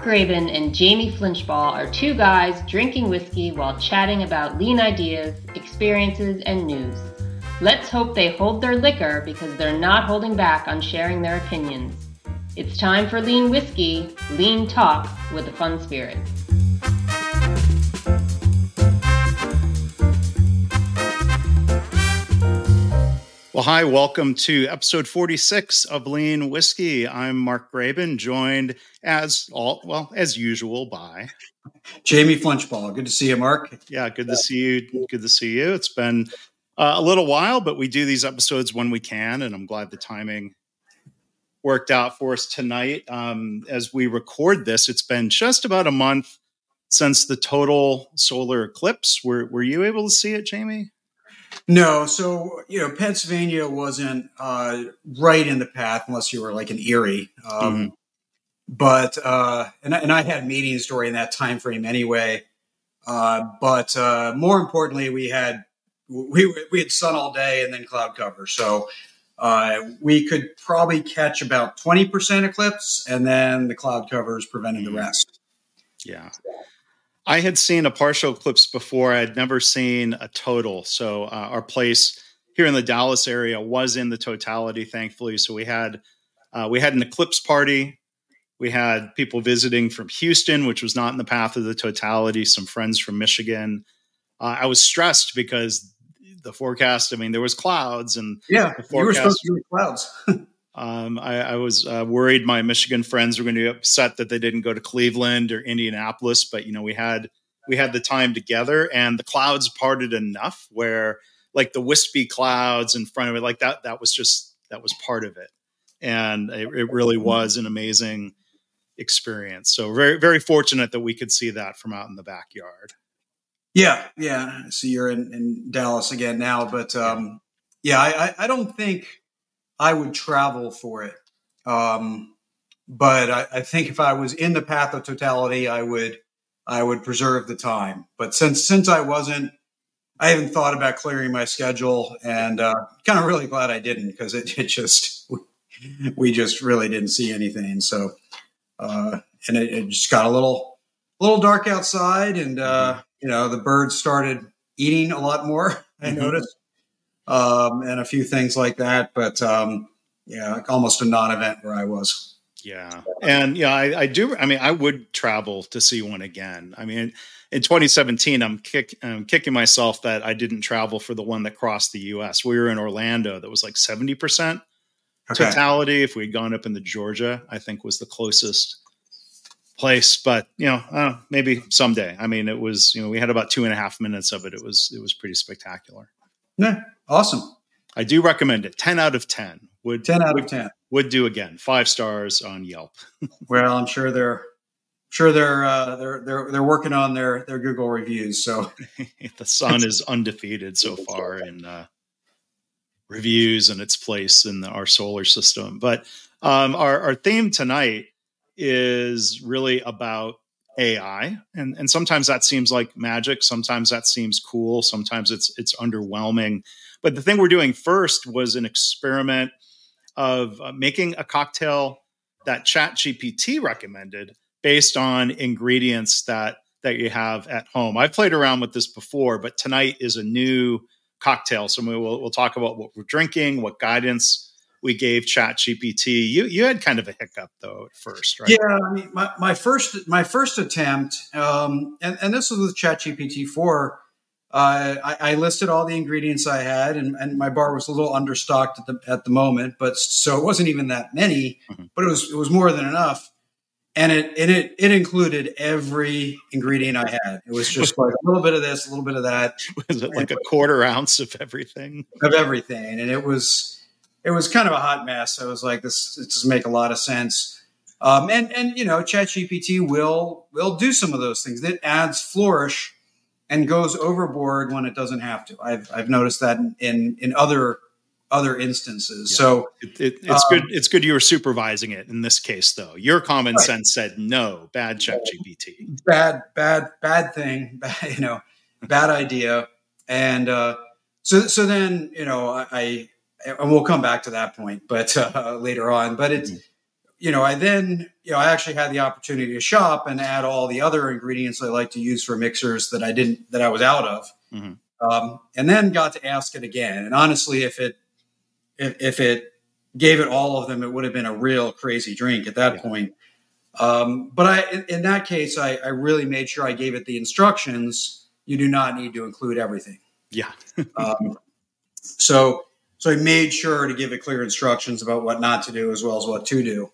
Graben and Jamie Flinchball are two guys drinking whiskey while chatting about lean ideas, experiences, and news. Let's hope they hold their liquor because they're not holding back on sharing their opinions. It's time for Lean Whiskey, Lean Talk with a Fun Spirit. Well, hi, welcome to episode 46 of Lean Whiskey. I'm Mark Graben, joined as usual by Jamie Flinchball. Good to see you, Mark. Yeah, good to see you. Good to see you. It's been a little while, but we do these episodes when we can, and I'm glad the timing worked out for us tonight. As we record this, it's been just about a month since the total solar eclipse. Were you able to see it, Jamie? No, so Pennsylvania wasn't right in the path unless you were like in Erie. But I had meetings during that time frame anyway. But more importantly, we had sun all day and then cloud cover, so we could probably catch about 20% eclipse, and then the cloud covers prevented the rest. Yeah. I had seen a partial eclipse before. I had never seen a total. So our place here in the Dallas area was in the totality, thankfully. So we had an eclipse party. We had people visiting from Houston, which was not in the path of the totality. Some friends from Michigan. I was stressed because the forecast. I mean, there was clouds, and you were supposed to be clouds. I was worried my Michigan friends were going to be upset that they didn't go to Cleveland or Indianapolis, but we had the time together, and the clouds parted enough where like the wispy clouds in front of it, like that was part of it. And it really was an amazing experience. So very, very fortunate that we could see that from out in the backyard. Yeah. So you're in Dallas again now, but I don't think I would travel for it. But I think if I was in the path of totality, I would preserve the time. But since I wasn't, I haven't thought about clearing my schedule, and kind of really glad I didn't, because we just really didn't see anything. So, and it just got a little dark outside, and the birds started eating a lot more. I noticed. And a few things like that, but almost a non-event where I was. Yeah, and I do. I mean, I would travel to see one again. I mean, in 2017, I'm kicking myself that I didn't travel for the one that crossed the U.S. We were in Orlando. That was like 70% totality. If we'd gone up into Georgia, I think was the closest place. But maybe someday. I mean, it was we had about 2.5 minutes of it. It was pretty spectacular. Yeah, awesome. I do recommend it. 10 out of 10. 10 out of 10. Would do again. 5 stars on Yelp. Well, I'm sure they're working on their Google reviews. So the sun is undefeated so far in reviews and its place in our solar system. But our theme tonight is really about AI, and sometimes that seems like magic. Sometimes that seems cool. Sometimes it's underwhelming. But the thing we're doing first was an experiment of making a cocktail that ChatGPT recommended based on ingredients that you have at home. I've played around with this before, but tonight is a new cocktail. So we'll talk about what we're drinking, what guidance we gave ChatGPT. You had kind of a hiccup though at first, right? Yeah, I mean, my first attempt, and this was with ChatGPT 4. I listed all the ingredients I had, and my bar was a little understocked at the moment, but so it wasn't even that many, but it was more than enough, and it included every ingredient I had. It was just like a little bit of this, a little bit of that. Was it like a quarter ounce of everything? Of everything, and it was kind of a hot mess. I was like, this doesn't make a lot of sense. And ChatGPT will do some of those things. It adds flourish and goes overboard when it doesn't have to. I've noticed that in other instances. Yeah. So it's good. It's good you were supervising it in this case, though. Your common sense said no. Bad ChatGPT. Bad thing. Bad idea. And so then and we'll come back to that point, but later on. But it's I actually had the opportunity to shop and add all the other ingredients I like to use for mixers that I was out of. Mm-hmm. And then got to ask it again. And honestly, if it gave it all of them, it would have been a real crazy drink at that point. But in that case, I really made sure I gave it the instructions. You do not need to include everything. Yeah. So I made sure to give it clear instructions about what not to do as well as what to do.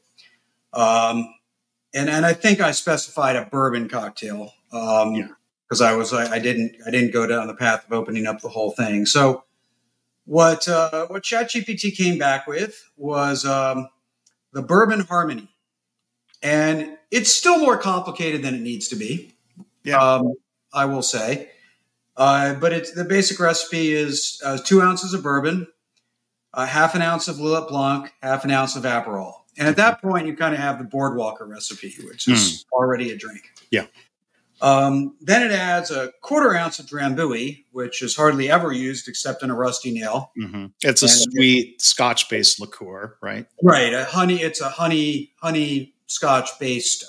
And I think I specified a bourbon cocktail because I didn't go down the path of opening up the whole thing. So what ChatGPT came back with was the Bourbon Harmony, and it's still more complicated than it needs to be. Yeah, I will say. But the basic recipe is 2 ounces of bourbon, half an ounce of Lillet Blanc, half an ounce of Aperol. And at that point, you kind of have the Boardwalker recipe, which is already a drink. Yeah. Then it adds a 1/4 ounce of Drambuie, which is hardly ever used except in a rusty nail. Mm-hmm. It's a sweet Scotch-based liqueur, right? Right. It's a honey Scotch-based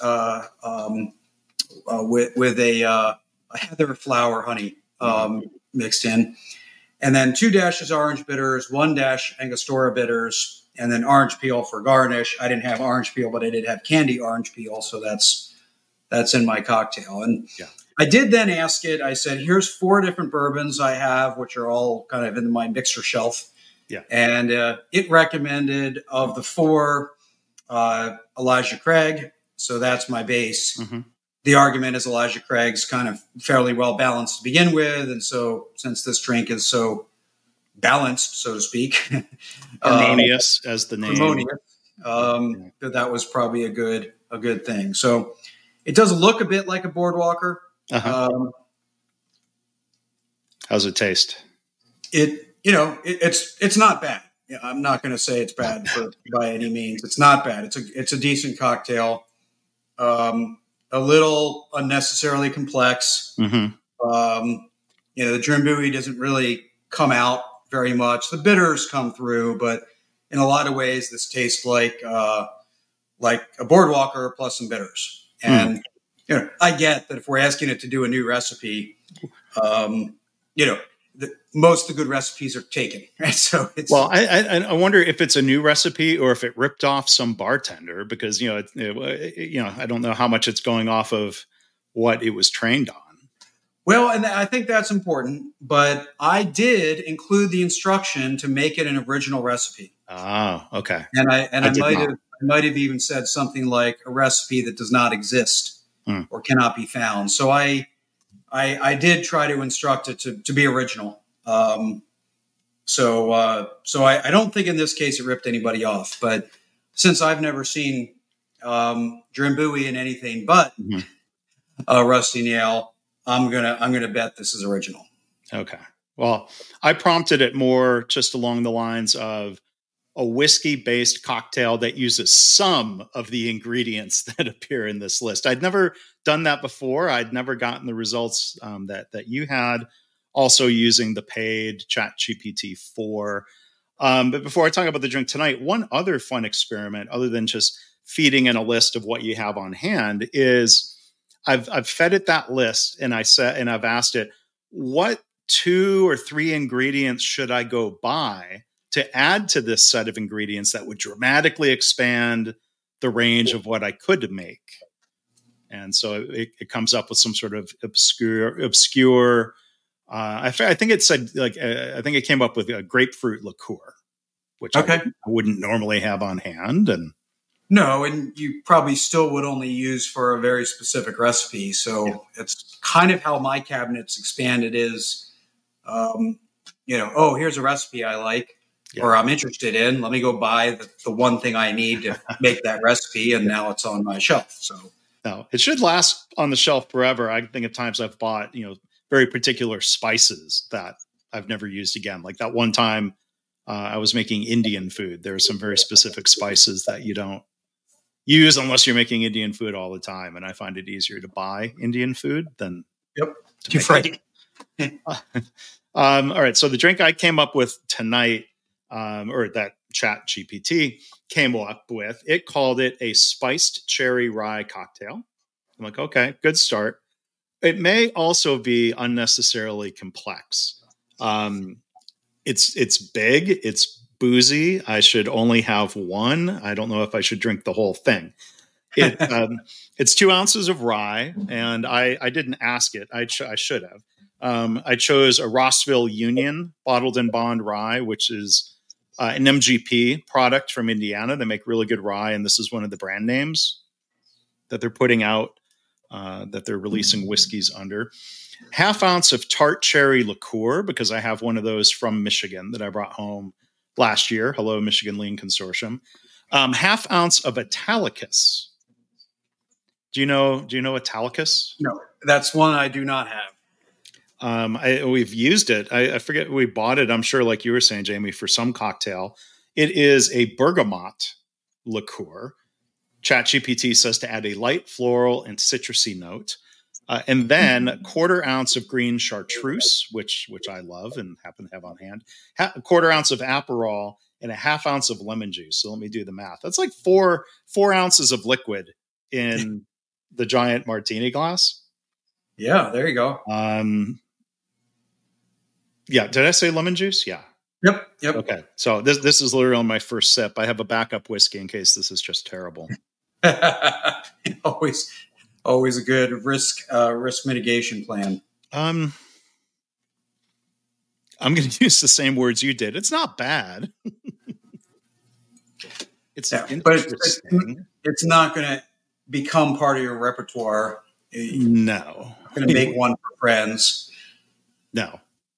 with a heather flower honey mixed in. And then 2 dashes orange bitters, 1 dash Angostura bitters, and then orange peel for garnish. I didn't have orange peel, but I did have candy orange peel, so that's in my cocktail. And I did then ask it, I said, here's 4 different bourbons I have, which are all kind of in my mixer shelf. Yeah. And it recommended of the 4, Elijah Craig. So that's my base. Mm-hmm. The argument is Elijah Craig's kind of fairly well balanced to begin with. And so since this drink is so balanced, so to speak, harmonious as the name, that was probably a good thing. So it does look a bit like a Boardwalker. Uh-huh. How's it taste? It's not bad. I'm not going to say it's bad by any means. It's not bad. It's a decent cocktail. A little unnecessarily complex. Mm-hmm. The Drambuie doesn't really come out very much. The bitters come through, but in a lot of ways, this tastes like a Boardwalker plus some bitters. And I get that if we're asking it to do a new recipe, most of the good recipes are taken. Right? So I wonder if it's a new recipe or if it ripped off some bartender because I don't know how much it's going off of what it was trained on. Well, and I think that's important, but I did include the instruction to make it an original recipe. Oh, okay. And I might have even said something like a recipe that does not exist or cannot be found. So I did try to instruct it to be original. So I don't think in this case it ripped anybody off, but since I've never seen Drambuie in anything but a rusty nail, I'm gonna bet this is original. Okay. Well, I prompted it more just along the lines of a whiskey-based cocktail that uses some of the ingredients that appear in this list. I'd never done that before. I'd never gotten the results that you had. Also using the paid ChatGPT 4. But before I talk about the drink tonight, one other fun experiment, other than just feeding in a list of what you have on hand, is I've fed it that list and I've asked it, what 2 or 3 ingredients should I go buy to add to this set of ingredients that would dramatically expand the range of what I could make? And so it comes up with some sort of obscure. I think it said I think it came up with a grapefruit liqueur, which I wouldn't normally have on hand. And no, and you probably still would only use for a very specific recipe. So it's kind of how my cabinet's expanded is, here's a recipe I like or I'm interested in. Let me go buy the one thing I need to make that recipe. And now it's on my shelf. So no, it should last on the shelf forever. I think of times I've bought, very particular spices that I've never used again. Like that one time I was making Indian food. There are some very specific spices that you don't use unless you're making Indian food all the time. And I find it easier to buy Indian food than to make it. All right. So the drink I came up with tonight, or that ChatGPT came up with. It called it a spiced cherry rye cocktail. I'm like, okay, good start. It may also be unnecessarily complex. It's big, it's boozy. I should only have one. I don't know if I should drink the whole thing. It's 2 ounces of rye, and I didn't ask it. I should have. I chose a Rossville Union bottled in bond rye, which is an MGP product from Indiana. They make really good rye, and this is one of the brand names that they're putting out, that they're releasing whiskeys under. 1/2 ounce of tart cherry liqueur, because I have one of those from Michigan that I brought home last year. Hello, Michigan Lean Consortium. 1/2 ounce of Italicus. Do you know Italicus? No, that's one I do not have. We've used it. I forget, we bought it, I'm sure, like you were saying, Jamie, for some cocktail. It is a bergamot liqueur. ChatGPT says to add a light floral and citrusy note. And then 1/4 ounce of green chartreuse, which I love and happen to have on hand. 1/4 ounce of Aperol and 1/2 ounce of lemon juice. So let me do the math. That's like 4 ounces of liquid in the giant martini glass. Yeah, there you go. Yeah, did I say lemon juice? Yeah. Yep. Okay, so this is literally on my first sip. I have a backup whiskey in case this is just terrible. Always a good risk mitigation plan. I'm going to use the same words you did. It's not bad. It's interesting. It's not going to become part of your repertoire. No. You're going to make one for friends. No.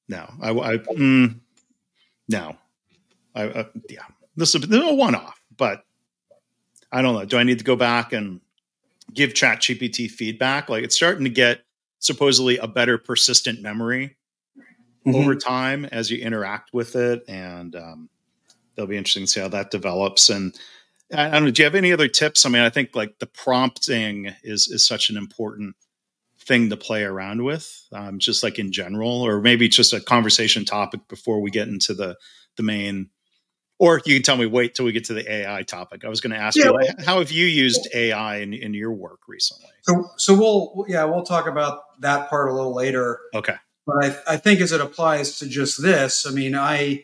This is a one-off, but I don't know. Do I need to go back and give ChatGPT feedback? Like, it's starting to get supposedly a better persistent memory over time as you interact with it. And that'll be interesting to see how that develops. And I don't know, do you have any other tips? I mean, I think like the prompting is such an important thing to play around with, just like in general, or maybe just a conversation topic before we get into the main. Or you can tell me, wait till we get to the AI topic. I was going to ask you, how have you used AI in your work recently? So we'll talk about that part a little later. Okay. But I think as it applies to just this, I mean,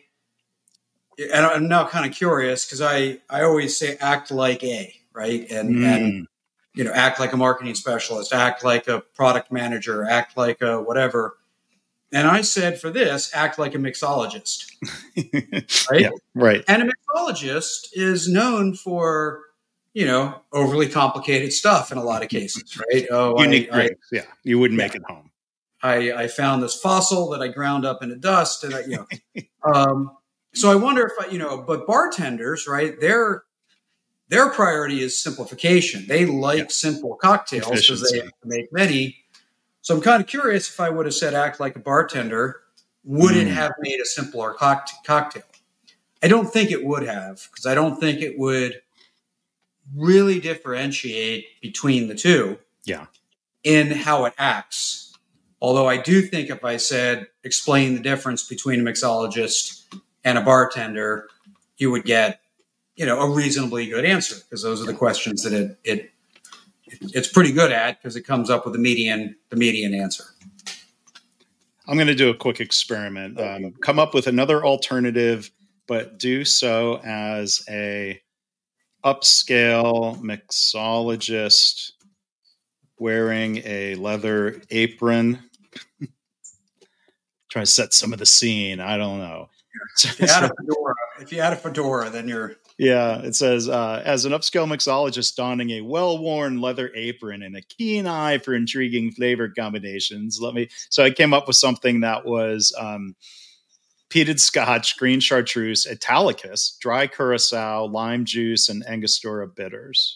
I'm now kind of curious because I always say act like A, right? And act like a marketing specialist, act like a product manager, act like a whatever. And I said for this, act like a mixologist, right? Yeah, right. And a mixologist is known for, overly complicated stuff in a lot of cases, right? Unique drinks. Yeah, you wouldn't make it home. I found this fossil that I ground up into dust, and so I wonder if but bartenders, right? Their priority is simplification. They like simple cocktails because they have to make many. So I'm kind of curious if I would have said act like a bartender, would it have made a simpler cocktail? I don't think it would have, because I don't think it would really differentiate between the two in how it acts. Although I do think if I said explain the difference between a mixologist and a bartender, you would get, a reasonably good answer, because those are the questions that it's pretty good at, because it comes up with the median answer. I'm going to do a quick experiment. Come up with another alternative, but do so as a upscale mixologist wearing a leather apron. Try to set some of the scene. I don't know. If you had a fedora, then you're... Yeah, it says, as an upscale mixologist donning a well-worn leather apron and a keen eye for intriguing flavor combinations. So I came up with something that was peated scotch, green chartreuse, Italicus, dry curacao, lime juice, and Angostura bitters.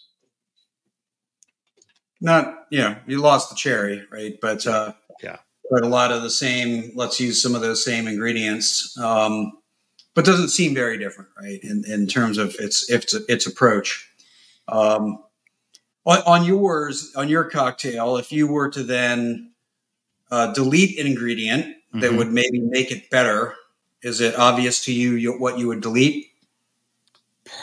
You lost the cherry, right? But but a lot of the same, let's use some of those same ingredients. But doesn't seem very different, right? In terms of its approach. On your cocktail, if you were to then delete an ingredient that would maybe make it better, is it obvious to you what you would delete?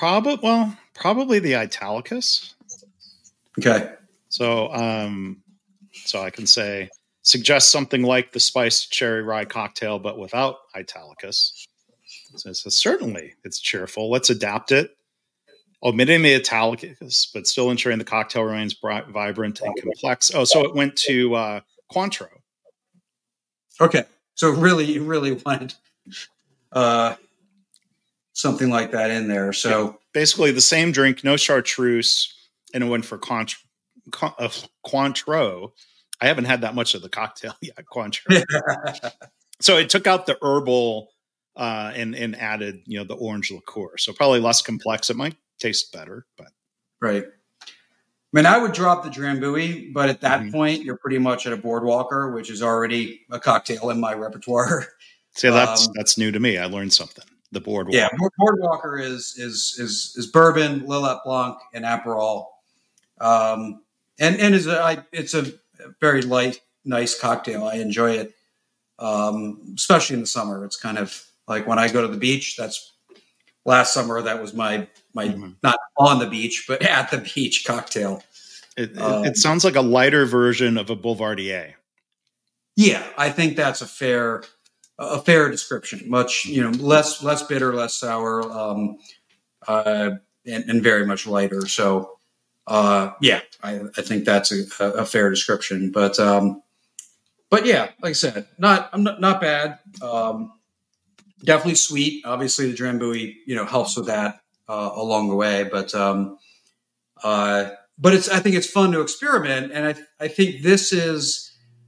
Probably the Italicus. Okay. So I can suggest something like the spiced cherry rye cocktail, but without Italicus. So certainly it's cheerful. Let's adapt it. Omitting the Italicus, but still ensuring the cocktail remains vibrant and complex. Oh, so it went to Cointreau. Okay. So really wanted something like that in there. So yeah, basically the same drink, no chartreuse, and it went for Cointreau. I haven't had that much of the cocktail yet, Cointreau. So it took out the herbal and added, the orange liqueur. So probably less complex. It might taste better, but right. I mean, I would drop the Drambuie, but at that point, you're pretty much at a Boardwalker, which is already a cocktail in my repertoire. See, that's new to me. I learned something. The Boardwalker. Yeah, Boardwalker is bourbon, Lillet Blanc, and Aperol, and it's a very light, nice cocktail. I enjoy it, especially in the summer. It's kind of like when I go to the beach. That's last summer. That was my not on the beach, but at the beach cocktail. It sounds like a lighter version of a Boulevardier. Yeah, I think that's a fair description. Much, less bitter, less sour, and very much lighter. So, I think that's a fair description. But yeah, like I said, not bad. Definitely sweet. Obviously, the Drambuie, helps with that along the way. But I think it's fun to experiment, and I think this is,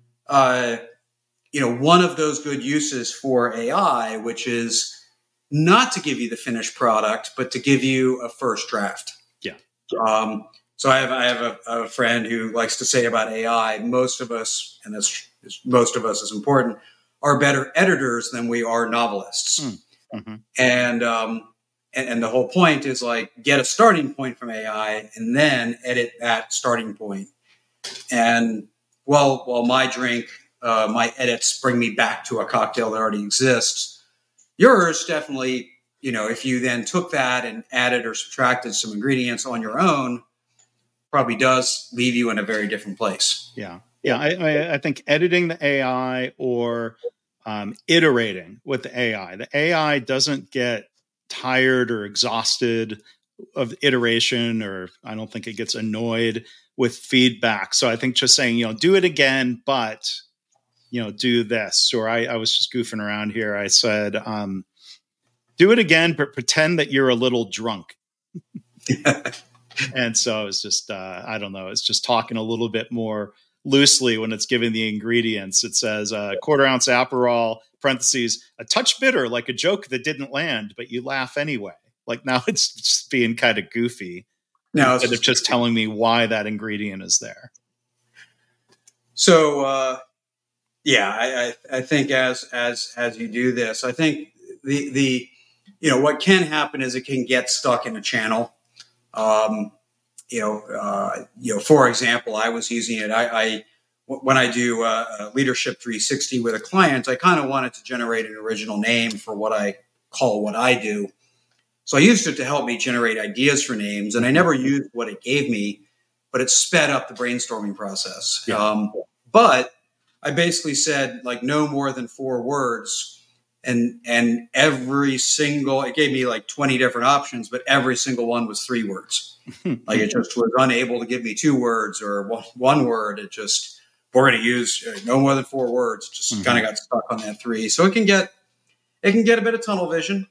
one of those good uses for AI, which is not to give you the finished product, but to give you a first draft. Yeah. So I have a friend who likes to say about AI, most of us, and most of us is important, are better editors than we are novelists. Mm-hmm. And the whole point is like, get a starting point from AI and then edit that starting point. And while my drink, my edits bring me back to a cocktail that already exists, yours definitely, if you then took that and added or subtracted some ingredients on your own, probably does leave you in a very different place. Yeah. Yeah. I think editing the AI or iterating with the AI doesn't get tired or exhausted of iteration, or I don't think it gets annoyed with feedback. So I think just saying, do it again, but, do this. Or I was just goofing around here. I said, do it again, but pretend that you're a little drunk. And so it's just, I don't know. It's just talking a little bit more loosely when it's giving the ingredients. It says quarter ounce Aperol, parentheses, a touch bitter, like a joke that didn't land, but you laugh anyway. Like now it's just being kind of goofy. No, instead of just telling me why that ingredient is there. So, I think as you do this, I think the what can happen is it can get stuck in a channel. For example, I was using it. When I do Leadership 360 with a client, I kind of wanted to generate an original name for what I call what I do. So I used it to help me generate ideas for names, and I never used what it gave me, but it sped up the brainstorming process. Yeah. But I basically said like no more than 4 words, and every single, it gave me like 20 different options, but every single one was 3 words. Like it just was unable to give me 2 words or one word. It just, we're going to use no more than 4 words. It just kind of got stuck on that 3. So it can get a bit of tunnel vision.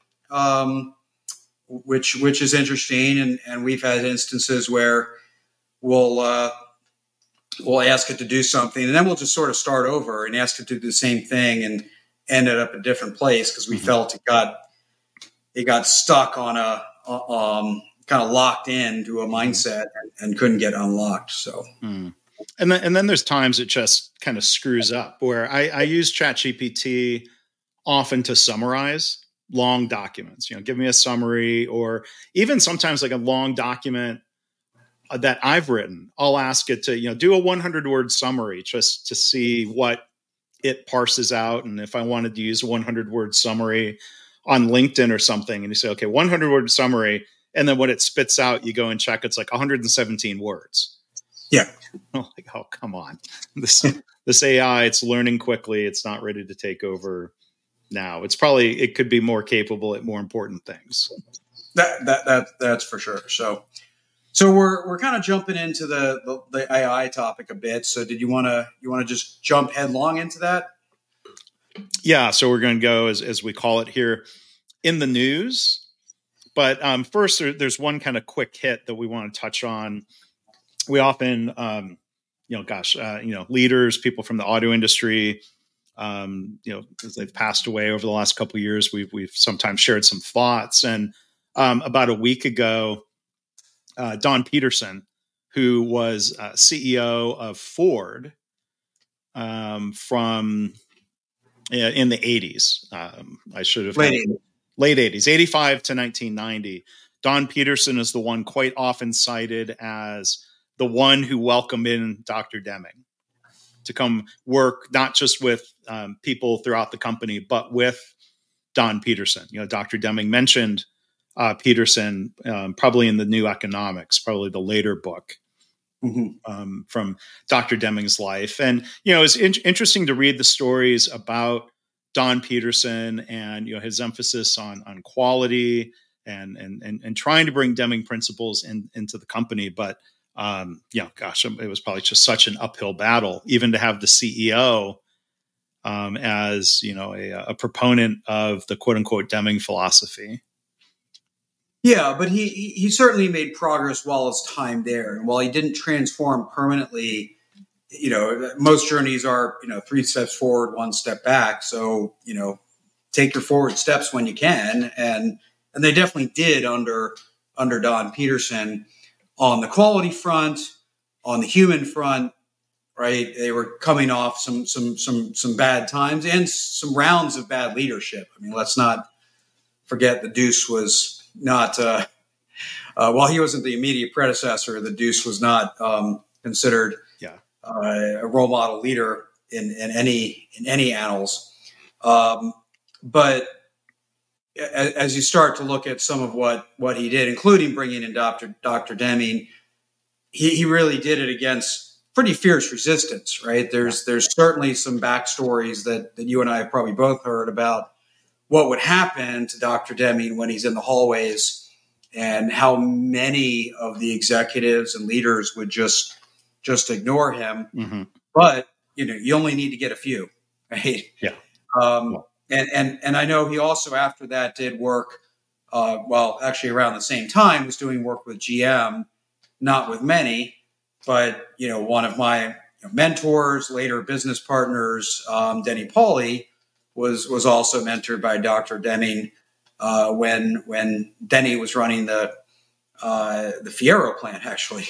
Which is interesting, and we've had instances where we'll ask it to do something, and then we'll just sort of start over and ask it to do the same thing, and ended up a different place because we felt it got stuck on a kind of locked into a mindset and couldn't get unlocked. So, and then there's times it just kind of screws up where I use ChatGPT often to summarize long documents, give me a summary, or even sometimes like a long document that I've written, I'll ask it to, do a 100-word summary just to see what it parses out. And if I wanted to use a 100-word summary on LinkedIn or something, and you say, okay, 100-word summary, And then when it spits out, you go and check, it's like 117 words. Yeah. Like, oh, come on. This AI, it's learning quickly. It's not ready to take over now. It could be more capable at more important things. That's for sure. So we're kind of jumping into the AI topic a bit. So did you want to just jump headlong into that? Yeah. So we're going to go as we call it here in the news. But first, there's one kind of quick hit that we want to touch on. We often, leaders, people from the auto industry, as they've passed away over the last couple of years, we've sometimes shared some thoughts. And about a week ago, Don Peterson, who was CEO of Ford from in the 80s, I should have late 80s, 85 to 1990. Don Peterson is the one quite often cited as the one who welcomed in Dr. Deming to come work, not just with people throughout the company, but with Don Peterson. Dr. Deming mentioned Peterson probably in the New Economics, probably the later book from Dr. Deming's life. And, it's interesting to read the stories about Don Peterson and, his emphasis on quality and trying to bring Deming principles into the company. But, it was probably just such an uphill battle, even to have the CEO as, a proponent of the quote unquote Deming philosophy. Yeah, but he certainly made progress while his time there. And while he didn't transform permanently, most journeys are, 3 steps forward, 1 step back. So, take your forward steps when you can. And they definitely did under Don Peterson on the quality front, on the human front, right? They were coming off some bad times and some rounds of bad leadership. I mean, let's not forget the Deuce was not, while he wasn't the immediate predecessor, the Deuce was not considered a role model leader in any annals. But as you start to look at some of what he did, including bringing in Dr. Deming, he really did it against pretty fierce resistance, right? There's certainly some backstories that you and I have probably both heard about what would happen to Dr. Deming when he's in the hallways and how many of the executives and leaders would just ignore him. Mm-hmm. But, you only need to get a few, right? Yeah. And I know he also, after that, did work, actually around the same time, was doing work with GM, not with many, but, one of my mentors, later business partners, Denny Pauly, was also mentored by Dr. Deming when Denny was running the Fiero plant, actually.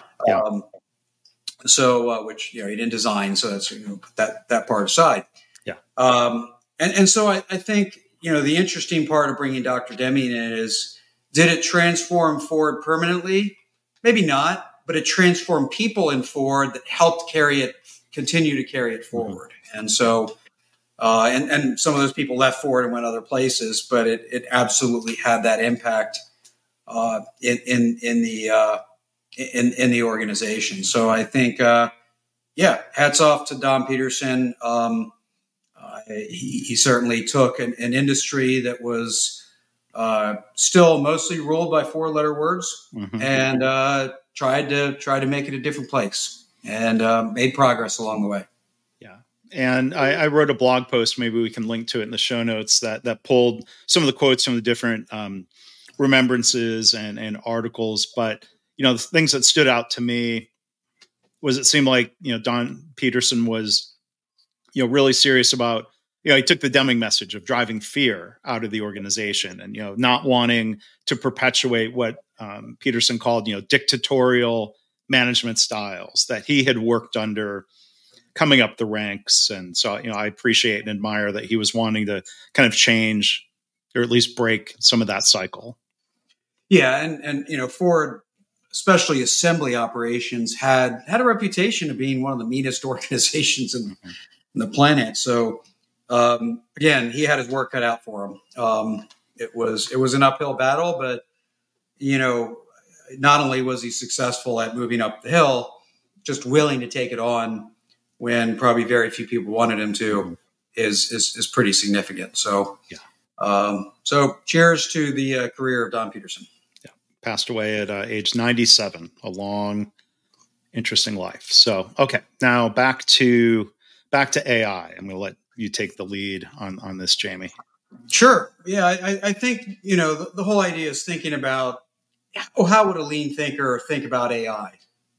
Which he didn't design, so that's put that part aside. Yeah. And so I think the interesting part of bringing Dr. Deming in is, did it transform Ford permanently? Maybe not, but it transformed people in Ford that helped continue to carry it forward. Mm-hmm. And so, and some of those people left Ford and went other places, but it absolutely had that impact in the organization. So I think, hats off to Don Peterson. He certainly took an industry that was still mostly ruled by 4-letter words, mm-hmm. and tried to make it a different place, and made progress along the way. Yeah. And I wrote a blog post, maybe we can link to it in the show notes, that pulled some of the quotes from the different remembrances and articles. But, the things that stood out to me was it seemed like, Don Peterson was, really serious about, he took the Deming message of driving fear out of the organization and, not wanting to perpetuate what Peterson called, dictatorial management styles that he had worked under coming up the ranks. And so, I appreciate and admire that he was wanting to kind of change or at least break some of that cycle. Yeah. And Ford, especially assembly operations, had a reputation of being one of the meanest organizations in the planet. So, again, he had his work cut out for him. It was an uphill battle, but not only was he successful at moving up the hill, just willing to take it on when probably very few people wanted him to is pretty significant. So, so cheers to the career of Don Peterson. Yeah, passed away at age 97. A long, interesting life. So, okay, now back to AI. I'm going to let you take the lead on this, Jamie. Sure. Yeah, I think the whole idea is thinking about how would a lean thinker think about AI,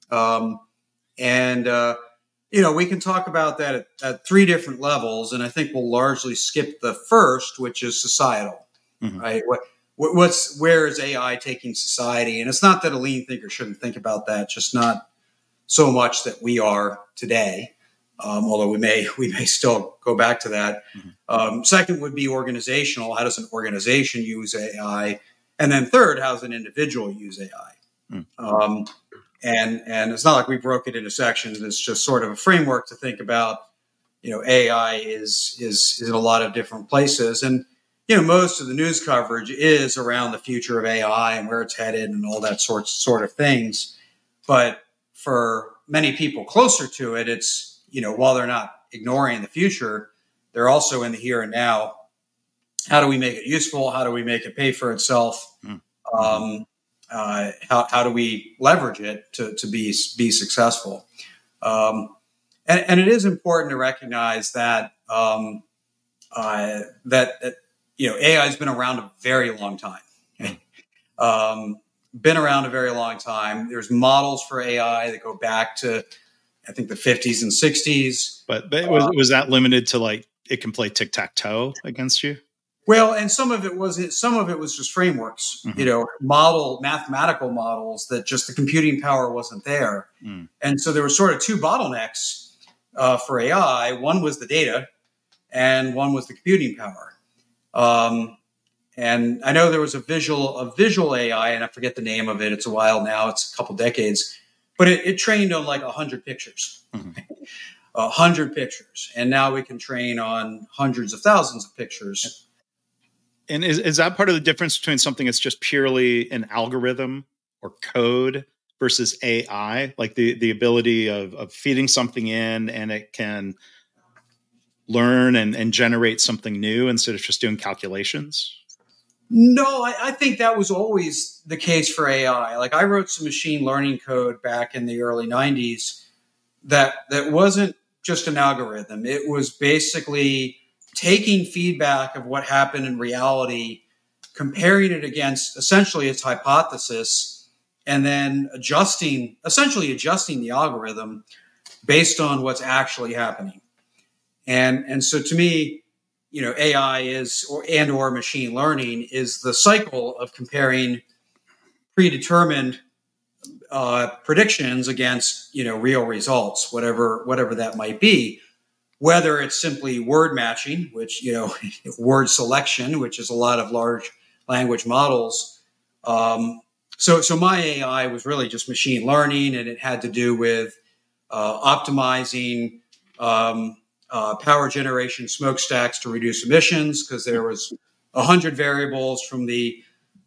we can talk about that at three different levels, and I think we'll largely skip the first, which is societal, right? Where is AI taking society? And it's not that a lean thinker shouldn't think about that, just not so much that we are today, although we may still go back to that. Second would be organizational. How does an organization use AI? And then third, how does an individual use AI? And it's not like we broke it into sections. It's just sort of a framework to think about. AI is in a lot of different places, and most of the news coverage is around the future of AI and where it's headed and all that sort of things. But for many people closer to it, it's while they're not ignoring the future, they're also in the here and now. How do we make it useful? How do we make it pay for itself? How do we leverage it to be successful? And it is important to recognize that AI has been around a very long time. There's models for AI that go back to, I think, the 50s and 60s. But was that limited to like it can play tic-tac-toe against you? Well, and some of it was just frameworks, mathematical models that just the computing power wasn't there. And so there were sort of two bottlenecks for AI. One was the data and one was the computing power. And I know there was a visual AI, and I forget the name of it. It's a while now. It's a couple decades, but it trained on like 100 pictures, 100 pictures. And now we can train on hundreds of thousands of pictures. And is that part of the difference between something that's just purely an algorithm or code versus AI, like the ability of feeding something in and it can learn and generate something new instead of just doing calculations? No, I think that was always the case for AI. Like I wrote some machine learning code back in the early 90s that wasn't just an algorithm. It was basically taking feedback of what happened in reality, comparing it against essentially its hypothesis, and then adjusting the algorithm based on what's actually happening. And so to me, AI or machine learning is the cycle of comparing predetermined predictions against, real results, whatever that might be. Whether it's simply word matching, which, word selection, which is a lot of large language models. So my AI was really just machine learning, and it had to do with optimizing power generation smokestacks to reduce emissions, because there was 100 variables from the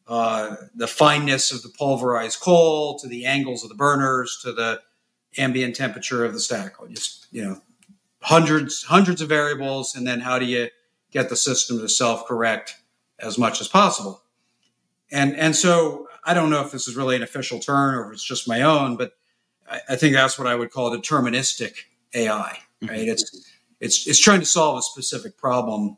fineness of the pulverized coal to the angles of the burners to the ambient temperature of the stack. Just, hundreds of variables, and then how do you get the system to self-correct as much as possible? And so I don't know if this is really an official term or if it's just my own, but I think that's what I would call deterministic AI. Right? It's trying to solve a specific problem,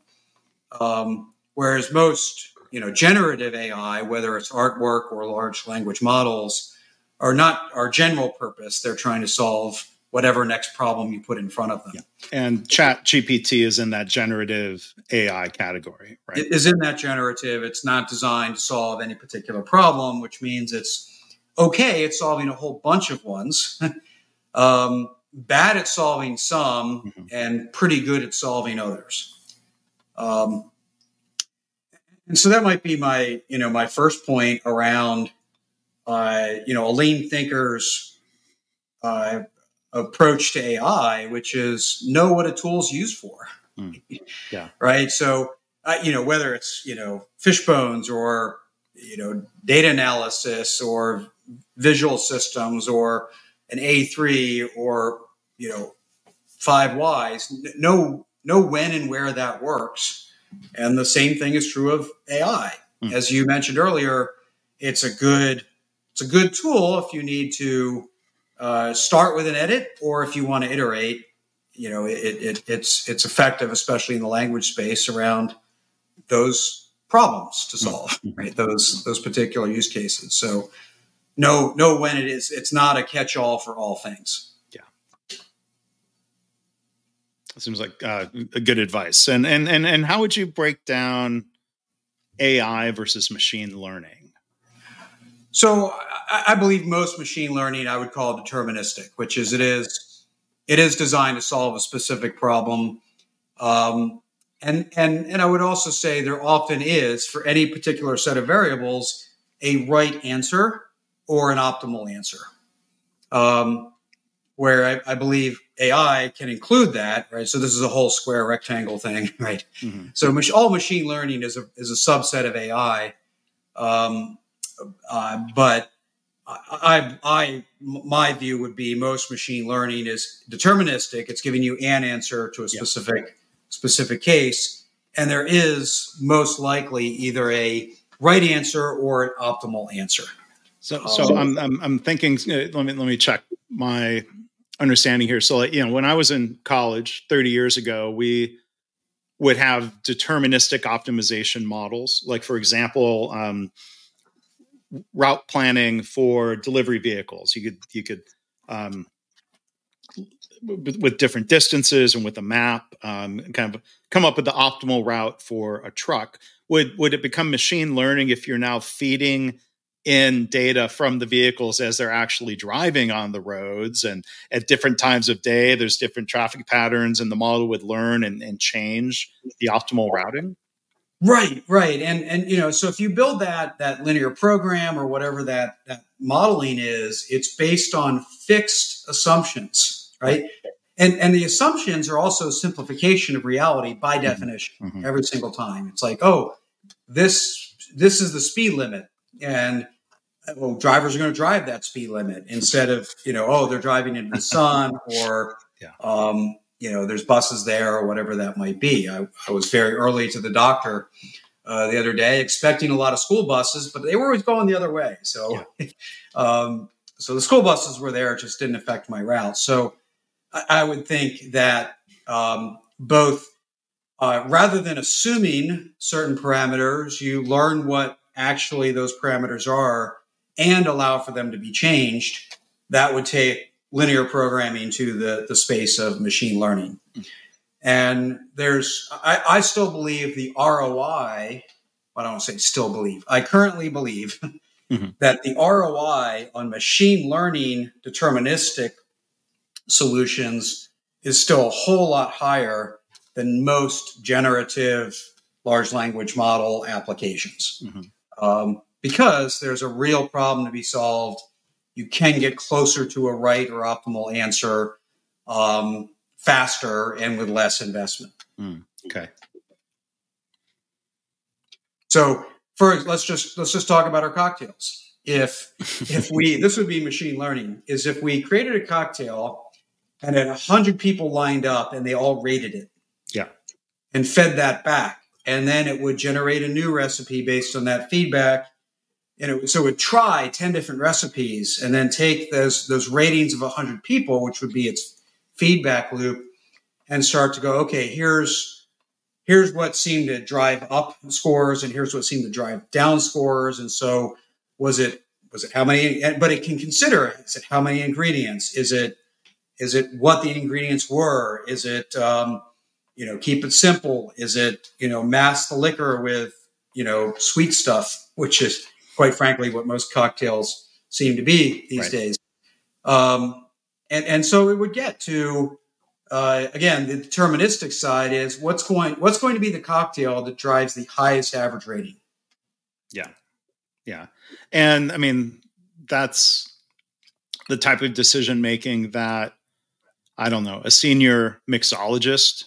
whereas most generative AI, whether it's artwork or large language models, are not our general purpose. They're trying to solve whatever next problem you put in front of them. Yeah. And ChatGPT is in that generative AI category, right? It is in that generative. It's not designed to solve any particular problem, which means it's okay at solving a whole bunch of ones, bad at solving some, and pretty good at solving others. And so that might be my first point around, a lean thinker's approach to AI, which is know what a tool's used for. Yeah. Right. So, whether it's, fish bones or, data analysis or visual systems or an A3 or, 5 whys, know when and where that works. And the same thing is true of AI. As you mentioned earlier, it's a good tool if you need to start with an edit, or if you want to iterate. It's effective, especially in the language space, around those problems to solve, right? Those particular use cases. So know when it is. It's not a catch-all for all things. Yeah, it seems like a good advice. And how would you break down AI versus machine learning? So I believe most machine learning I would call deterministic, which is it is designed to solve a specific problem. And I would also say there often is, for any particular set of variables, a right answer or an optimal answer. Where I believe AI can include that, right? So this is a whole square rectangle thing, right? Mm-hmm. So all machine learning is a subset of AI. But my view would be most machine learning is deterministic. It's giving you an answer to a specific case, and there is most likely either a right answer or an optimal answer. So I'm thinking. Let me check my understanding here. So when I was in college 30 years ago, we would have deterministic optimization models. Like, for example, route planning for delivery vehicles. You could with different distances and with a map, kind of come up with the optimal route for a truck. Would it become machine learning if you're now feeding in data from the vehicles as they're actually driving on the roads, and at different times of day, there's different traffic patterns, and the model would learn and change the optimal routing? Right. And so if you build that linear program or whatever that modeling is, it's based on fixed assumptions, right? And the assumptions are also simplification of reality by definition, every single time. It's like, oh, this is the speed limit, and drivers are going to drive that speed limit instead of, they're driving into the sun, or there's buses there, or whatever that might be. I was very early to the doctor the other day, expecting a lot of school buses, but they were always going the other way. So, so the school buses were there, it just didn't affect my route. So I would think that both, rather than assuming certain parameters, you learn what actually those parameters are and allow for them to be changed. That would take linear programming to the space of machine learning. And I still believe the ROI, I don't say still believe, I currently believe that the ROI on machine learning deterministic solutions is still a whole lot higher than most generative large language model applications. Because there's a real problem to be solved. You can get closer to a right or optimal answer faster and with less investment. Okay. So let's just talk about our cocktails. If this would be machine learning, is if we created a cocktail and had 100 people lined up and they all rated it. Yeah. And fed that back. And then it would generate a new recipe based on that feedback. So it would try 10 different recipes and then take those ratings of 100 people, which would be its feedback loop, and start to go, okay, here's what seemed to drive up scores, and here's what seemed to drive down scores. And so was it how many? But it can consider, is it how many ingredients? Is it what the ingredients were? Is it keep it simple? Is it mask the liquor with sweet stuff, which is quite frankly what most cocktails seem to be these days. And so it would get to again, the deterministic side is what's going to be the cocktail that drives the highest average rating. Yeah. And I mean, that's the type of decision making that, I don't know, a senior mixologist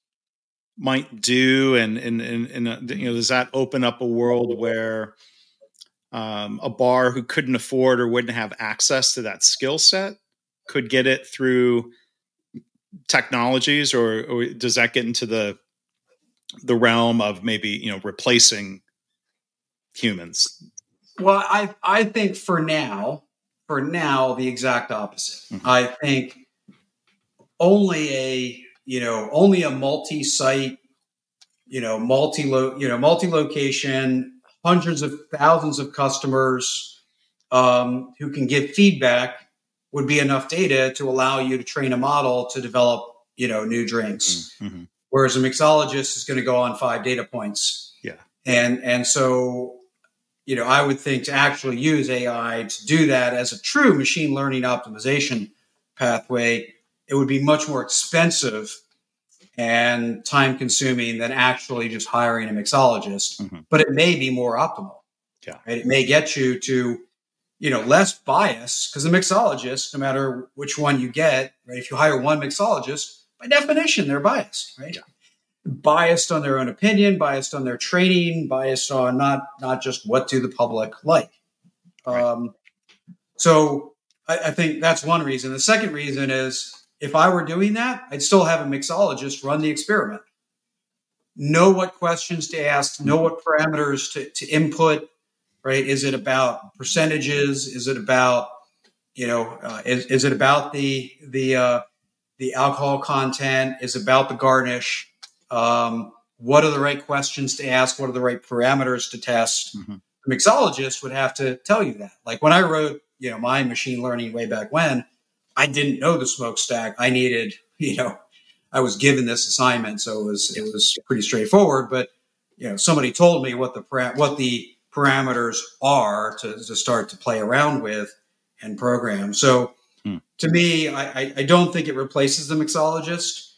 might do. And does that open up a world where a bar who couldn't afford or wouldn't have access to that skill set could get it through technologies, or does that get into the realm of maybe, replacing humans? Well, I think for now, the exact opposite. Mm-hmm. I think only a multi-site, multi-location, hundreds of thousands of customers who can give feedback would be enough data to allow you to train a model to develop, new drinks. Mm-hmm. Whereas a mixologist is going to go on 5 data points. Yeah. And so, I would think to actually use AI to do that as a true machine learning optimization pathway, it would be much more expensive and time consuming than actually just hiring a mixologist. Mm-hmm. But it may be more optimal. Yeah. Right? It may get you to, less bias, because the mixologist, no matter which one you get, right? If you hire one mixologist, by definition, they're biased, right? Yeah. Biased on their own opinion, biased on their training, biased on not just what do the public like. Right. So I think that's one reason. The second reason is, if I were doing that, I'd still have a mixologist run the experiment. Know what questions to ask, know what parameters to input, right? Is it about percentages? Is it about, is it about the alcohol content? Is it about the garnish? What are the right questions to ask? What are the right parameters to test? Mm-hmm. The mixologist would have to tell you that. Like when I wrote, my machine learning way back when, I didn't know the smokestack. I needed, I was given this assignment, so it was pretty straightforward. But somebody told me what the parameters are to start to play around with and program. So to me, I don't think it replaces the mixologist,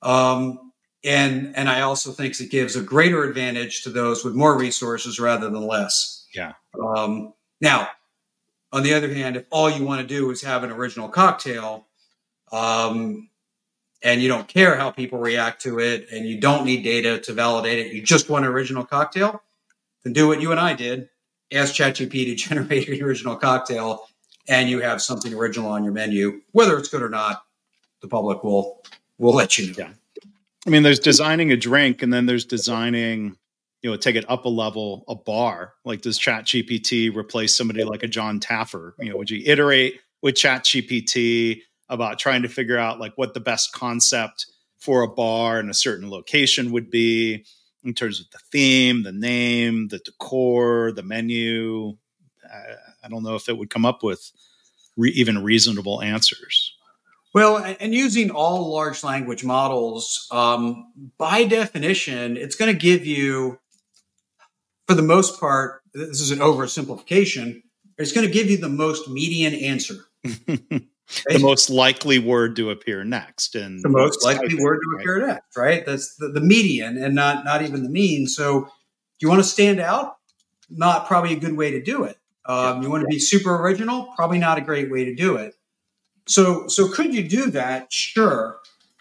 and I also think it gives a greater advantage to those with more resources rather than less. Yeah. Now, on the other hand, if all you want to do is have an original cocktail, and you don't care how people react to it, and you don't need data to validate it, you just want an original cocktail, then do what you and I did. Ask ChatGPT to generate an original cocktail, and you have something original on your menu. Whether it's good or not, the public will let you know. Yeah. I mean, there's designing a drink, and then there's designing, take it up a level, a bar. Like, does ChatGPT replace somebody like a John Taffer? Would you iterate with ChatGPT about trying to figure out like what the best concept for a bar in a certain location would be in terms of the theme, the name, the decor, the menu? I don't know if it would come up with even reasonable answers. Well, and using all large language models, by definition, it's going to give you, for the most part, this is an oversimplification, it's going to give you the most median answer. The most likely word to appear next. And the most likely word to appear next, right? That's the median and not even the mean. So do you want to stand out? Not probably a good way to do it. You want to be super original? Probably not a great way to do it. So could you do that? Sure.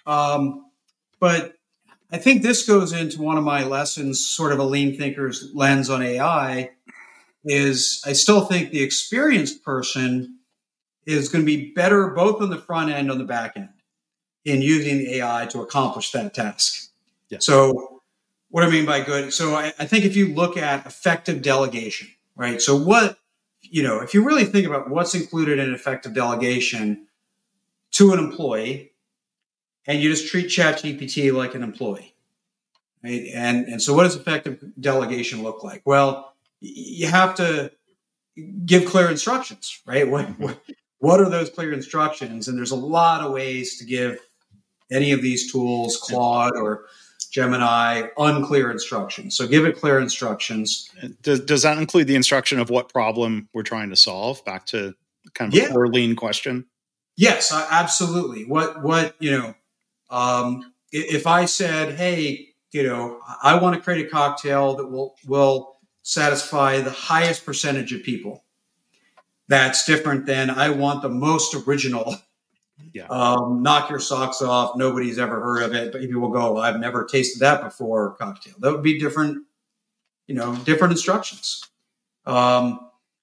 But I think this goes into one of my lessons, sort of a lean thinker's lens on AI, is I still think the experienced person is going to be better both on the front end and on the back end in using AI to accomplish that task. Yeah. So what I mean by good, so I think if you look at effective delegation, right? So what, if you really think about what's included in effective delegation to an employee, and you just treat ChatGPT like an employee, right? And so what does effective delegation look like? Well, you have to give clear instructions, right? What are those clear instructions? And there's a lot of ways to give any of these tools, Claude or Gemini, unclear instructions. So give it clear instructions. Does that include the instruction of what problem we're trying to solve? Back to kind of a core lean question. Yes, absolutely. If I said, hey, I want to create a cocktail that will satisfy the highest percentage of people. That's different than I want the most original, knock your socks off. Nobody's ever heard of it, but people will go, I've never tasted that before cocktail. That would be different, different instructions.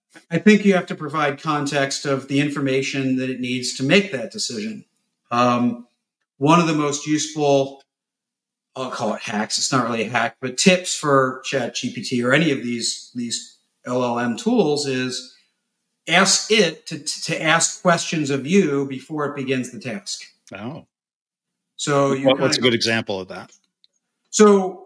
I think you have to provide context of the information that it needs to make that decision. One of the most useful, I'll call it hacks, it's not really a hack, but tips for ChatGPT or any of these LLM tools is ask it to ask questions of you before it begins the task. Oh. So what's a good example of that? So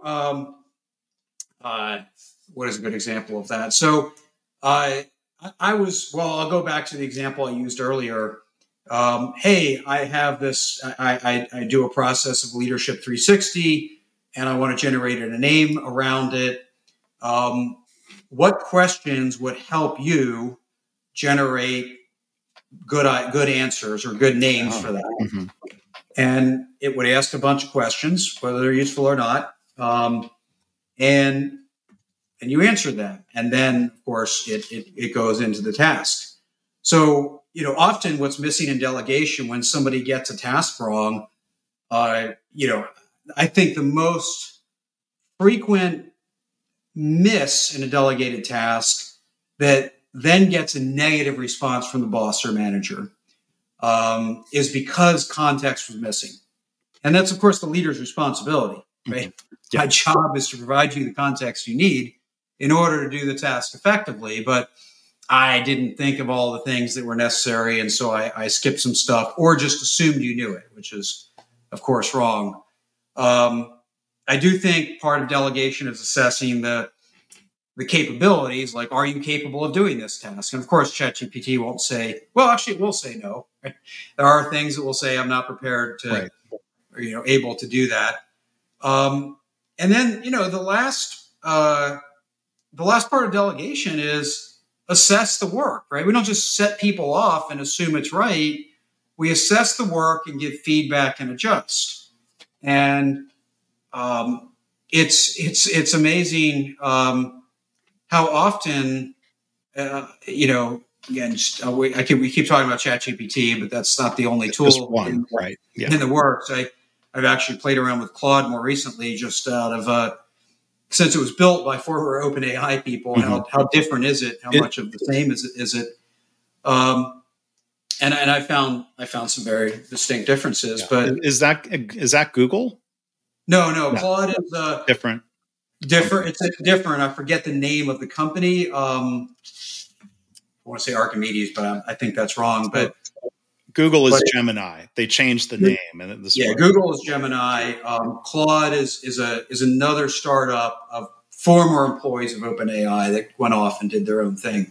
what is a good example of that? So I'll go back to the example I used earlier. Hey, I have this, I do a process of Leadership 360 and I want to generate a name around it. What questions would help you generate good answers or good names for that? Mm-hmm. And it would ask a bunch of questions, whether they're useful or not. And you answer them. And then, of course, it goes into the task. So, often what's missing in delegation when somebody gets a task wrong, I think the most frequent miss in a delegated task that then gets a negative response from the boss or manager is because context was missing. And that's, of course, the leader's responsibility, right? Yeah. My job is to provide you the context you need in order to do the task effectively. But I didn't think of all the things that were necessary. And so I skipped some stuff or just assumed you knew it, which is, of course, wrong. I do think part of delegation is assessing the capabilities, like, are you capable of doing this task? And of course, ChatGPT won't say, well, actually, it will say no. Right? There are things that will say, I'm not prepared to, right, or, able to do that. And then, the last part of delegation is assess the work, right? We don't just set people off and assume it's right. We assess the work and give feedback and adjust. And it's amazing how often, again, we keep talking about ChatGPT, but that's not the only tool in the works. I've actually played around with Claude more recently, just out of since it was built by former OpenAI people. Mm-hmm. How different is it? How much of the same is it? And I found some very distinct differences. Yeah. But is that Google? No. Claude is different. It's different. I forget the name of the company. I want to say Archimedes, but I think that's wrong. But Google is Gemini. They changed the name, and Google is Gemini. Claude is another startup of former employees of OpenAI that went off and did their own thing.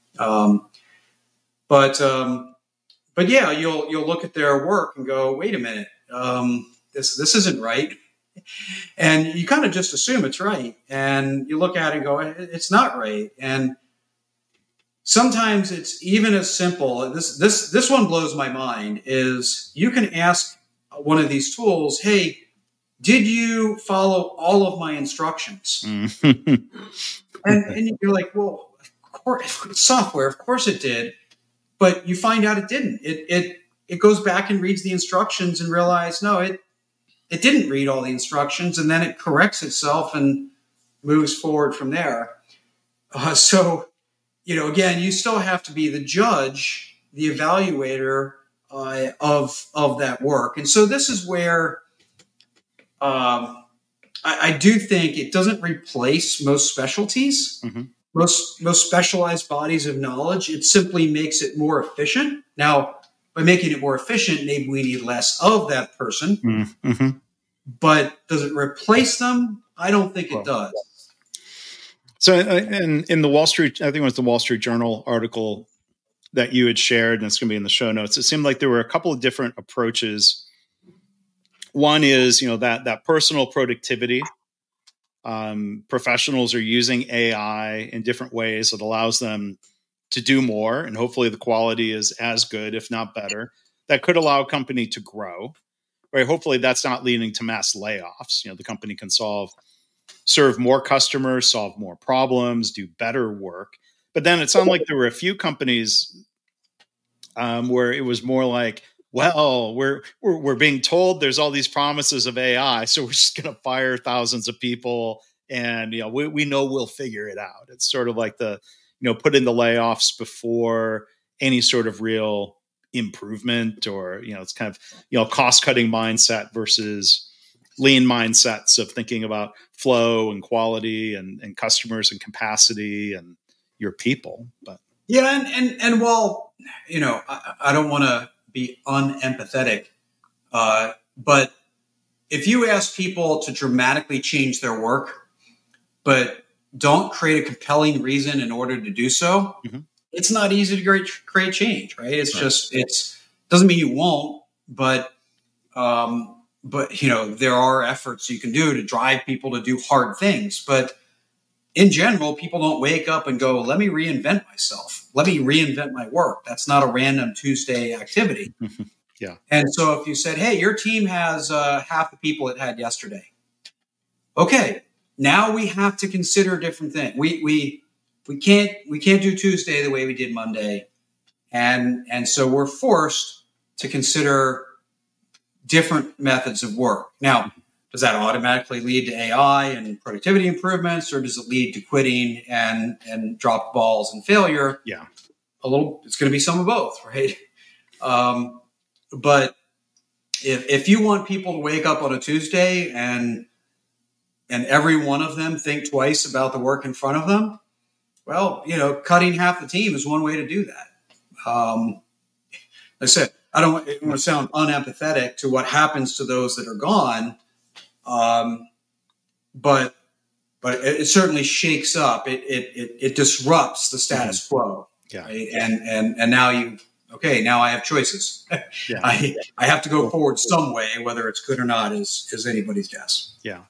But yeah, you'll look at their work and go, wait a minute, this isn't right. And you kind of just assume it's right. And you look at it and go, it's not right. And sometimes it's even as simple. This one blows my mind is you can ask one of these tools, hey, did you follow all of my instructions? and you're like, well, of course, it's software. Of course it did. But you find out it didn't. It goes back and reads the instructions and realizes, no, it didn't read all the instructions, and then it corrects itself and moves forward from there. So, again, you still have to be the judge, the evaluator of that work. And so this is where I do think it doesn't replace most specialties, mm-hmm. most specialized bodies of knowledge. It simply makes it more efficient. Now, by making it more efficient, maybe we need less of that person. Mm-hmm. But does it replace them? I don't think it does. So in the Wall Street, I think it was the Wall Street Journal article that you had shared, and it's going to be in the show notes, it seemed like there were a couple of different approaches. One is, that personal productivity. Professionals are using AI in different ways that allows them to do more, and hopefully the quality is as good, if not better. That could allow a company to grow, right? Hopefully that's not leading to mass layoffs. The company can serve more customers, solve more problems, do better work. But then it sounded like there were a few companies where it was more like, well, we're being told there's all these promises of AI, so we're just going to fire thousands of people, and we know we'll figure it out. It's sort of like the put in the layoffs before any sort of real improvement, or, it's kind of, cost cutting mindset versus lean mindsets of thinking about flow and quality and customers and capacity and your people. But yeah. And while, I don't want to be unempathetic, but if you ask people to dramatically change their work, but don't create a compelling reason in order to do so, it's not easy to create change, right? It doesn't mean you won't, but there are efforts you can do to drive people to do hard things. But in general, people don't wake up and go, let me reinvent myself. Let me reinvent my work. That's not a random Tuesday activity. Yeah. And so if you said, hey, your team has half the people it had yesterday. Okay, now we have to consider a different thing. We can't do Tuesday the way we did Monday. And so we're forced to consider different methods of work. Now, does that automatically lead to AI and productivity improvements, or does it lead to quitting and dropped balls and failure? Yeah. It's going to be some of both, right? But if you want people to wake up on a Tuesday and every one of them think twice about the work in front of them, well, cutting half the team is one way to do that. Like I said, I don't want to sound unempathetic to what happens to those that are gone, but it certainly shakes up. It disrupts the status quo. Yeah. Right? And now now I have choices. Yeah. I have to go forward some way, whether it's good or not is anybody's guess. Yeah.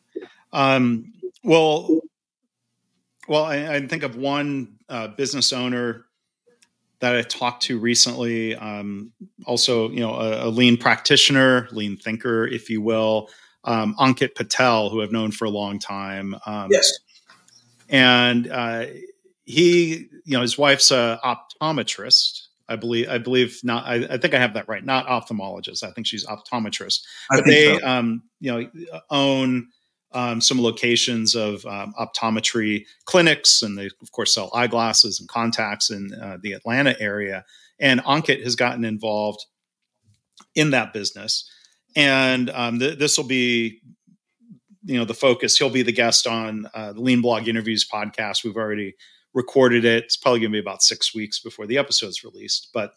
Well, I think of one business owner that I talked to recently. Also, a lean practitioner, lean thinker, if you will, Ankit Patel, who I've known for a long time. Yes. And he, his wife's an optometrist. I believe not. I think I have that right. Not ophthalmologist. I think she's optometrist. But they, own some locations of optometry clinics, and they, of course, sell eyeglasses and contacts in the Atlanta area. And Ankit has gotten involved in that business, and this will be, the focus. He'll be the guest on the Lean Blog Interviews podcast. We've already recorded it. It's probably going to be about 6 weeks before the episode's released. But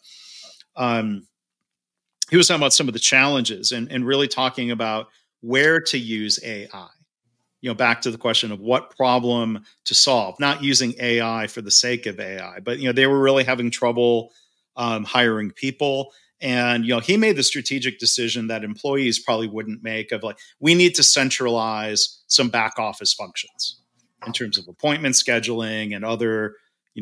he was talking about some of the challenges and really talking about where to use AI. Back to the question of what problem to solve, not using AI for the sake of AI, but, they were really having trouble hiring people. And, he made the strategic decision that employees probably wouldn't make of, like, we need to centralize some back office functions in terms of appointment scheduling and other,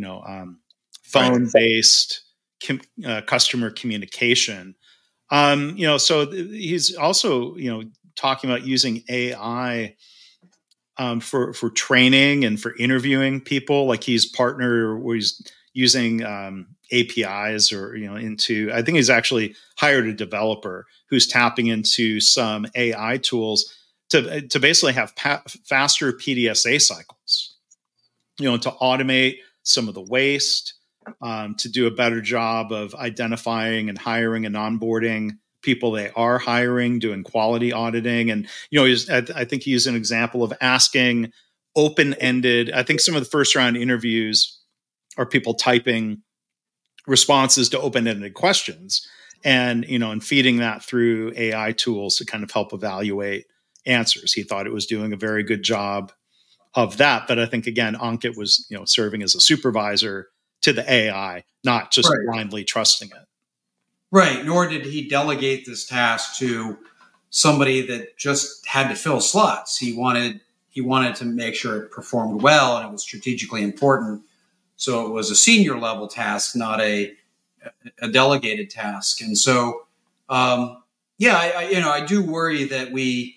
phone-based customer communication. So he's also, talking about using AI for training and for interviewing people. Like he's using APIs or, into, I think he's actually hired a developer who's tapping into some AI tools to basically have faster PDSA cycles, to automate some of the waste, to do a better job of identifying and hiring and onboarding people they are hiring, doing quality auditing. And, I think he used an example of asking open-ended, I think some of the first round interviews are people typing responses to open-ended questions and, and feeding that through AI tools to kind of help evaluate answers. He thought it was doing a very good job of that. But I think, again, Ankit was, serving as a supervisor to the AI, not just blindly trusting it. Right. Nor did he delegate this task to somebody that just had to fill slots. He wanted to make sure it performed well and it was strategically important. So it was a senior level task, not a delegated task. And so, I do worry that we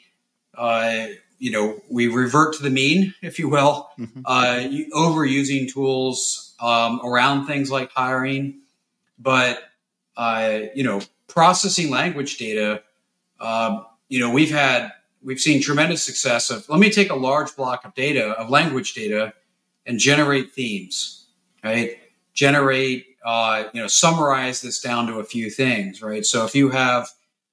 revert to the mean, if you will, overusing tools around things like hiring, but processing language data. We've seen tremendous success of. Let me take a large block of data, of language data, and generate themes. right? Generate, summarize this down to a few things, right? So if you have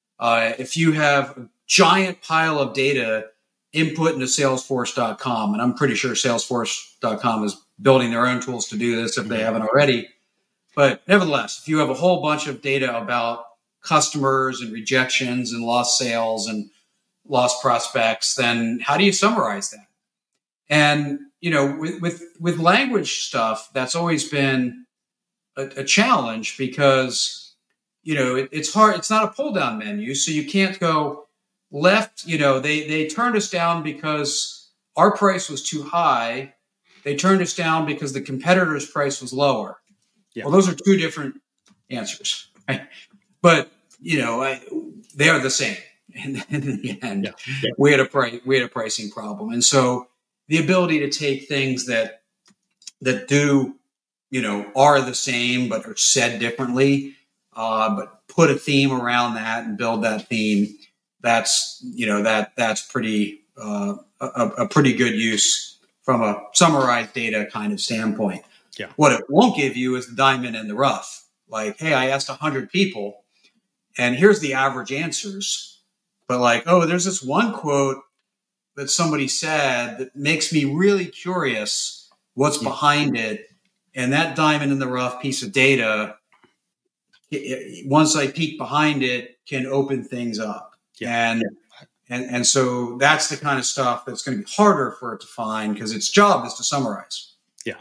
a giant pile of data input into Salesforce.com, and I'm pretty sure Salesforce.com is building their own tools to do this if they haven't already. But nevertheless, if you have a whole bunch of data about customers and rejections and lost sales and lost prospects, then how do you summarize that? And, with language stuff, that's always been a challenge because, it's hard. It's not a pull down menu. So you can't go left. They turned us down because our price was too high. They turned us down because the competitor's price was lower. Yeah. Well, those are two different answers, right? But, they are the same. And in the end, we had a pricing problem. And so the ability to take things that do, are the same, but are said differently, but put a theme around that and build that theme. That's pretty, a pretty good use from a summarized data kind of standpoint. Yeah. What it won't give you is the diamond in the rough. Like, hey, I asked 100 people and here's the average answers. But there's this one quote that somebody said that makes me really curious what's behind it. And that diamond in the rough piece of data, once I peek behind it, can open things up. Yeah. And so that's the kind of stuff that's going to be harder for it to find because its job is to summarize. Yeah.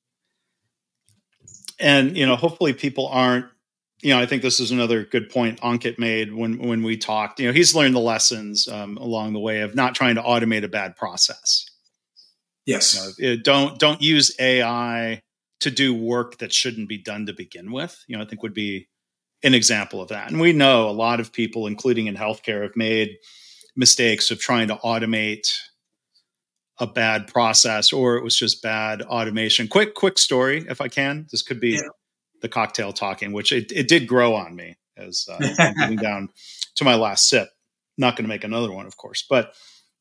And, hopefully people aren't, I think this is another good point Ankit made when we talked. He's learned the lessons along the way of not trying to automate a bad process. Yes. Don't use AI to do work that shouldn't be done to begin with. I think would be an example of that. And we know a lot of people, including in healthcare, have made mistakes of trying to automate a bad process, or it was just bad automation. Quick story, if I can. This could be the cocktail talking, which it did grow on me as I'm getting down to my last sip. Not going to make another one, of course. But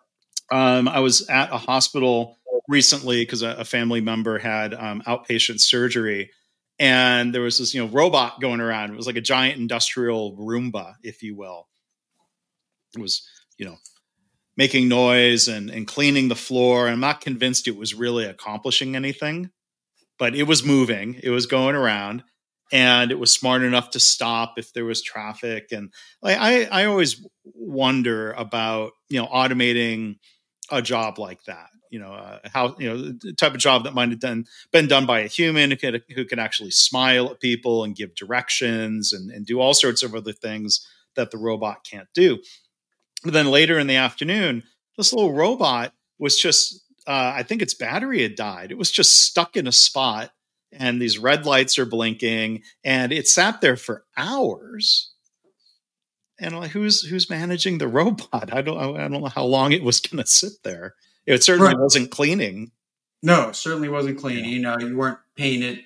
I was at a hospital recently because a family member had outpatient surgery. And there was this, robot going around. It was like a giant industrial Roomba, if you will. It was, making noise and cleaning the floor. I'm not convinced it was really accomplishing anything, but it was moving. It was going around, and it was smart enough to stop if there was traffic. And I always wonder about, automating a job like that. How the type of job that might have been done by a human who can actually smile at people and give directions and do all sorts of other things that the robot can't do. But then later in the afternoon, this little robot was just, I think its battery had died. It was just stuck in a spot, and these red lights are blinking, and it sat there for hours. And I'm like, who's managing the robot? I don't know how long it was going to sit there. It certainly wasn't cleaning. No, it certainly wasn't cleaning. You weren't paying it,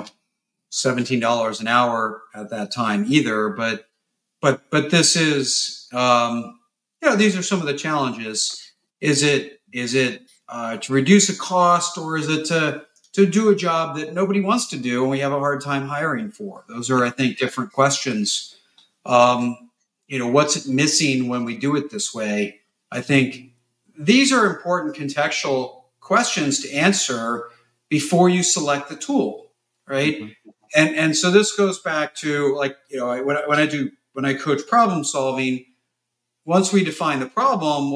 $17 an hour at that time either. But this is, these are some of the challenges. Is it to reduce a cost, or is it to do a job that nobody wants to do and we have a hard time hiring for? Those are, I think, different questions. What's it missing when we do it this way? I think these are important contextual questions to answer before you select the tool, right? Mm-hmm. And so this goes back to when I coach problem solving. Once we define the problem,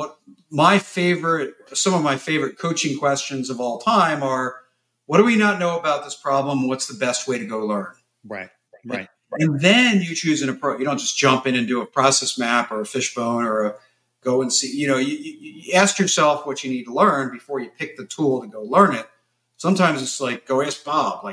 some of my favorite coaching questions of all time are, what do we not know about this problem? What's the best way to go learn? Right. And then you choose an approach. You don't just jump in and do a process map or a fishbone or go and see. You ask yourself what you need to learn before you pick the tool to go learn it. Sometimes it's like, go ask Bob.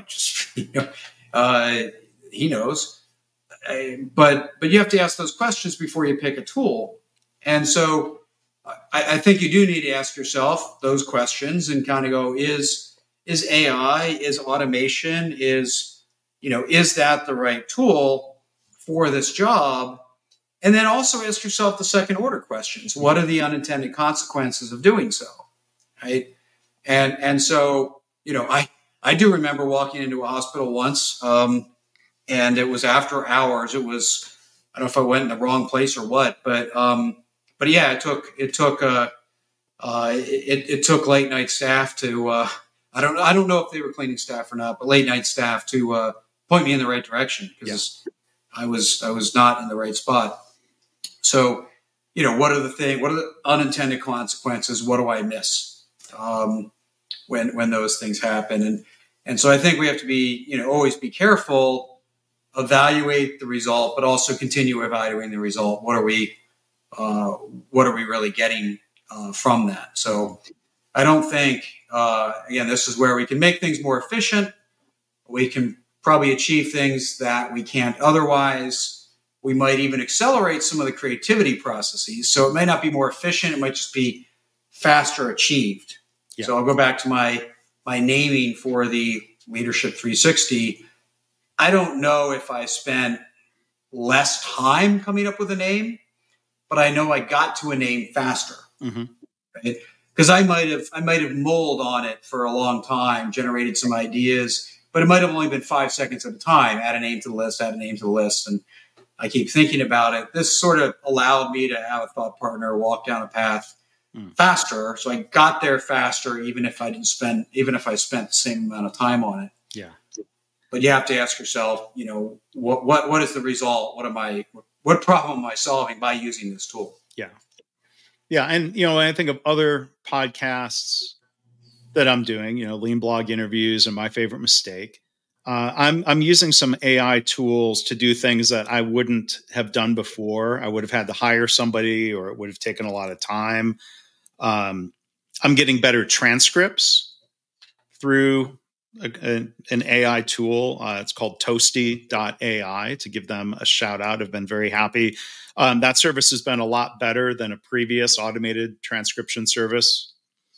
He knows. But you have to ask those questions before you pick a tool. And so I think you do need to ask yourself those questions and kind of go, is AI, is automation, is that the right tool for this job? And then also ask yourself the second order questions. What are the unintended consequences of doing so? Right. And so, I do remember walking into a hospital once, and it was after hours. It was, I don't know if I went in the wrong place or what, but yeah, it took late night staff to, I don't know if they were cleaning staff or not, but late night staff to point me in the right direction, because I was not in the right spot. So, what are the unintended consequences? What do I miss when those things happen? And so I think we have to be, always be careful, evaluate the result, but also continue evaluating the result. What are we really getting from that? So I don't think, again, this is where we can make things more efficient. We can probably achieve things that we can't otherwise. We might even accelerate some of the creativity processes. So it may not be more efficient. It might just be faster achieved. Yeah. So I'll go back to my naming for the Leadership 360. I don't know if I spent less time coming up with a name, but I know I got to a name faster. Mm-hmm. Right? Because I might have mulled on it for a long time, generated some ideas, but it might have only been 5 seconds at a time. Add a name to the list, and I keep thinking about it. This sort of allowed me to have a thought partner walk down a path faster. So I got there faster, even if I spent the same amount of time on it. Yeah. But you have to ask yourself, what is the result? What problem am I solving by using this tool? Yeah. Yeah. And, when I think of other podcasts that I'm doing, Lean Blog interviews and My Favorite Mistake, I'm using some AI tools to do things that I wouldn't have done before. I would have had to hire somebody, or it would have taken a lot of time. I'm getting better transcripts through an AI tool. It's called Toasty.ai, to give them a shout out. I've been very happy. That service has been a lot better than a previous automated transcription service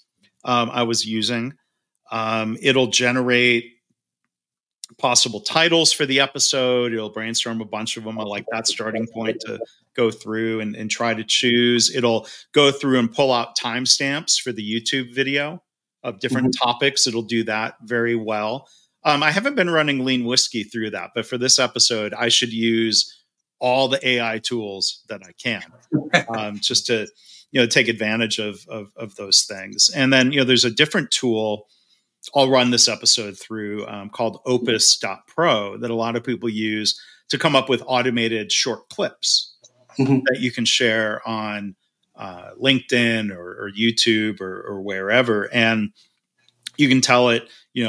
I was using. It'll generate possible titles for the episode. It'll brainstorm a bunch of them. I like that starting point to go through and try to choose. It'll go through and pull out timestamps for the YouTube video of different topics. It'll do that very well. I haven't been running Lean Whiskey through that, but for this episode, I should use all the AI tools that I can, just to, take advantage of those things. And then, there's a different tool I'll run this episode through called Opus.pro that a lot of people use to come up with automated short clips that you can share on LinkedIn or YouTube or wherever. And you can tell it,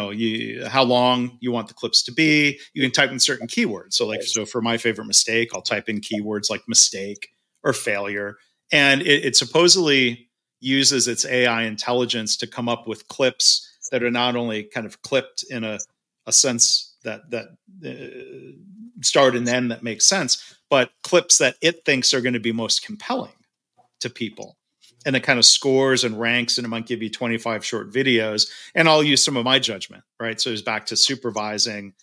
how long you want the clips to be. You can type in certain keywords. So for My Favorite Mistake, I'll type in keywords like mistake or failure. And it supposedly uses its AI intelligence to come up with clips that are not only kind of clipped in a sense that start and end that makes sense, but clips that it thinks are going to be most compelling to people. And it kind of scores and ranks, and it might give you 25 short videos. And I'll use some of my judgment, right? So it's back to supervising.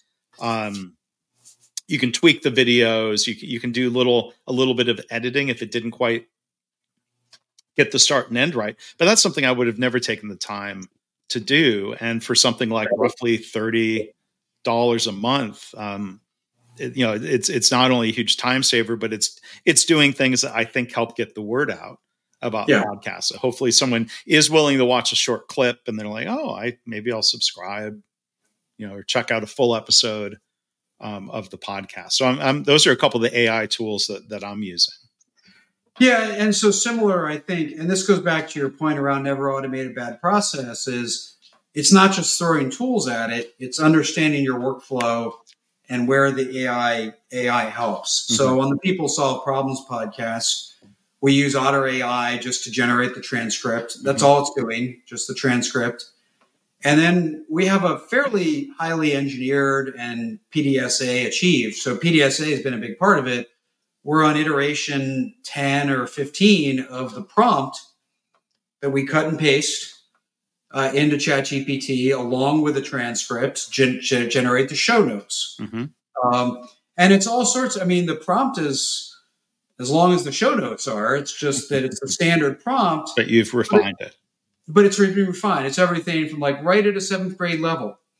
You can tweak the videos. You can do a little bit of editing if it didn't quite get the start and end right. But that's something I would have never taken the time to do. And for something like roughly $30 a month, it's not only a huge time saver, but it's doing things that I think help get the word out about podcasts. So hopefully someone is willing to watch a short clip and they're like, maybe I'll subscribe, or check out a full episode of the podcast. So those are a couple of the AI tools that I'm using. Yeah, and so similar, I think, and this goes back to your point around never automate a bad process, is it's not just throwing tools at it, it's understanding your workflow and where the AI helps. Mm-hmm. So on the People Solve Problems podcast, we use Otter AI just to generate the transcript. That's all it's doing, just the transcript. And then we have a fairly highly engineered and PDSA achieved. So PDSA has been a big part of it. We're on iteration 10 or 15 of the prompt that we cut and paste into ChatGPT along with the transcript, generate the show notes. Mm-hmm. And it's all sorts. The prompt is, as long as the show notes are, it's just that it's a standard prompt. But you've refined it. But it's refined. It's everything from write at a 7th grade level.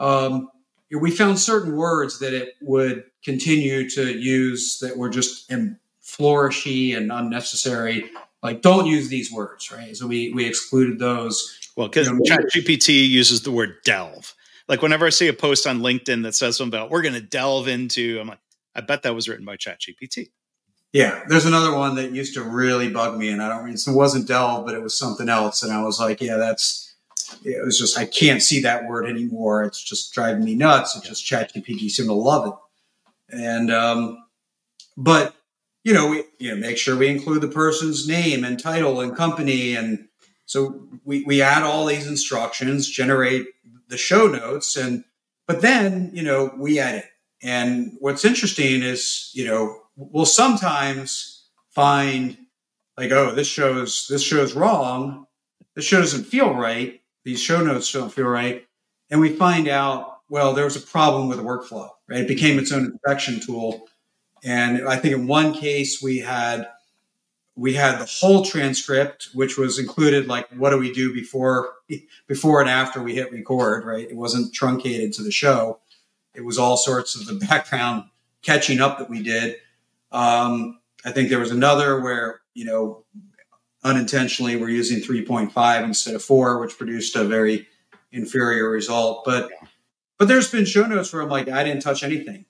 we found certain words that it would continue to use that were just flourishy and unnecessary. Like, don't use these words, right? So we excluded those. Well, because ChatGPT uses the word delve. Like whenever I see a post on LinkedIn that says something about we're going to delve into, I'm like, I bet that was written by ChatGPT. Yeah, there's another one that used to really bug me, and it wasn't delve, but it was something else, and I was like, it was just, I can't see that word anymore. It's just driving me nuts. It's just ChatGPT seemed to love it, and but we make sure we include the person's name and title and company, and so we add all these instructions, generate the show notes, but then we edit. And what's interesting is we'll sometimes find like, oh, this show's wrong. This show doesn't feel right. These show notes don't feel right. And we find out, well, there was a problem with the workflow, right? It became its own inspection tool. And I think in one case we had the whole transcript, which was included, like, what do we do before and after we hit record, right? It wasn't truncated to the show. It was all sorts of the background catching up that we did. I think there was another where, unintentionally we're using 3.5 instead of 4, which produced a very inferior result. But there's been show notes where I'm like, I didn't touch anything.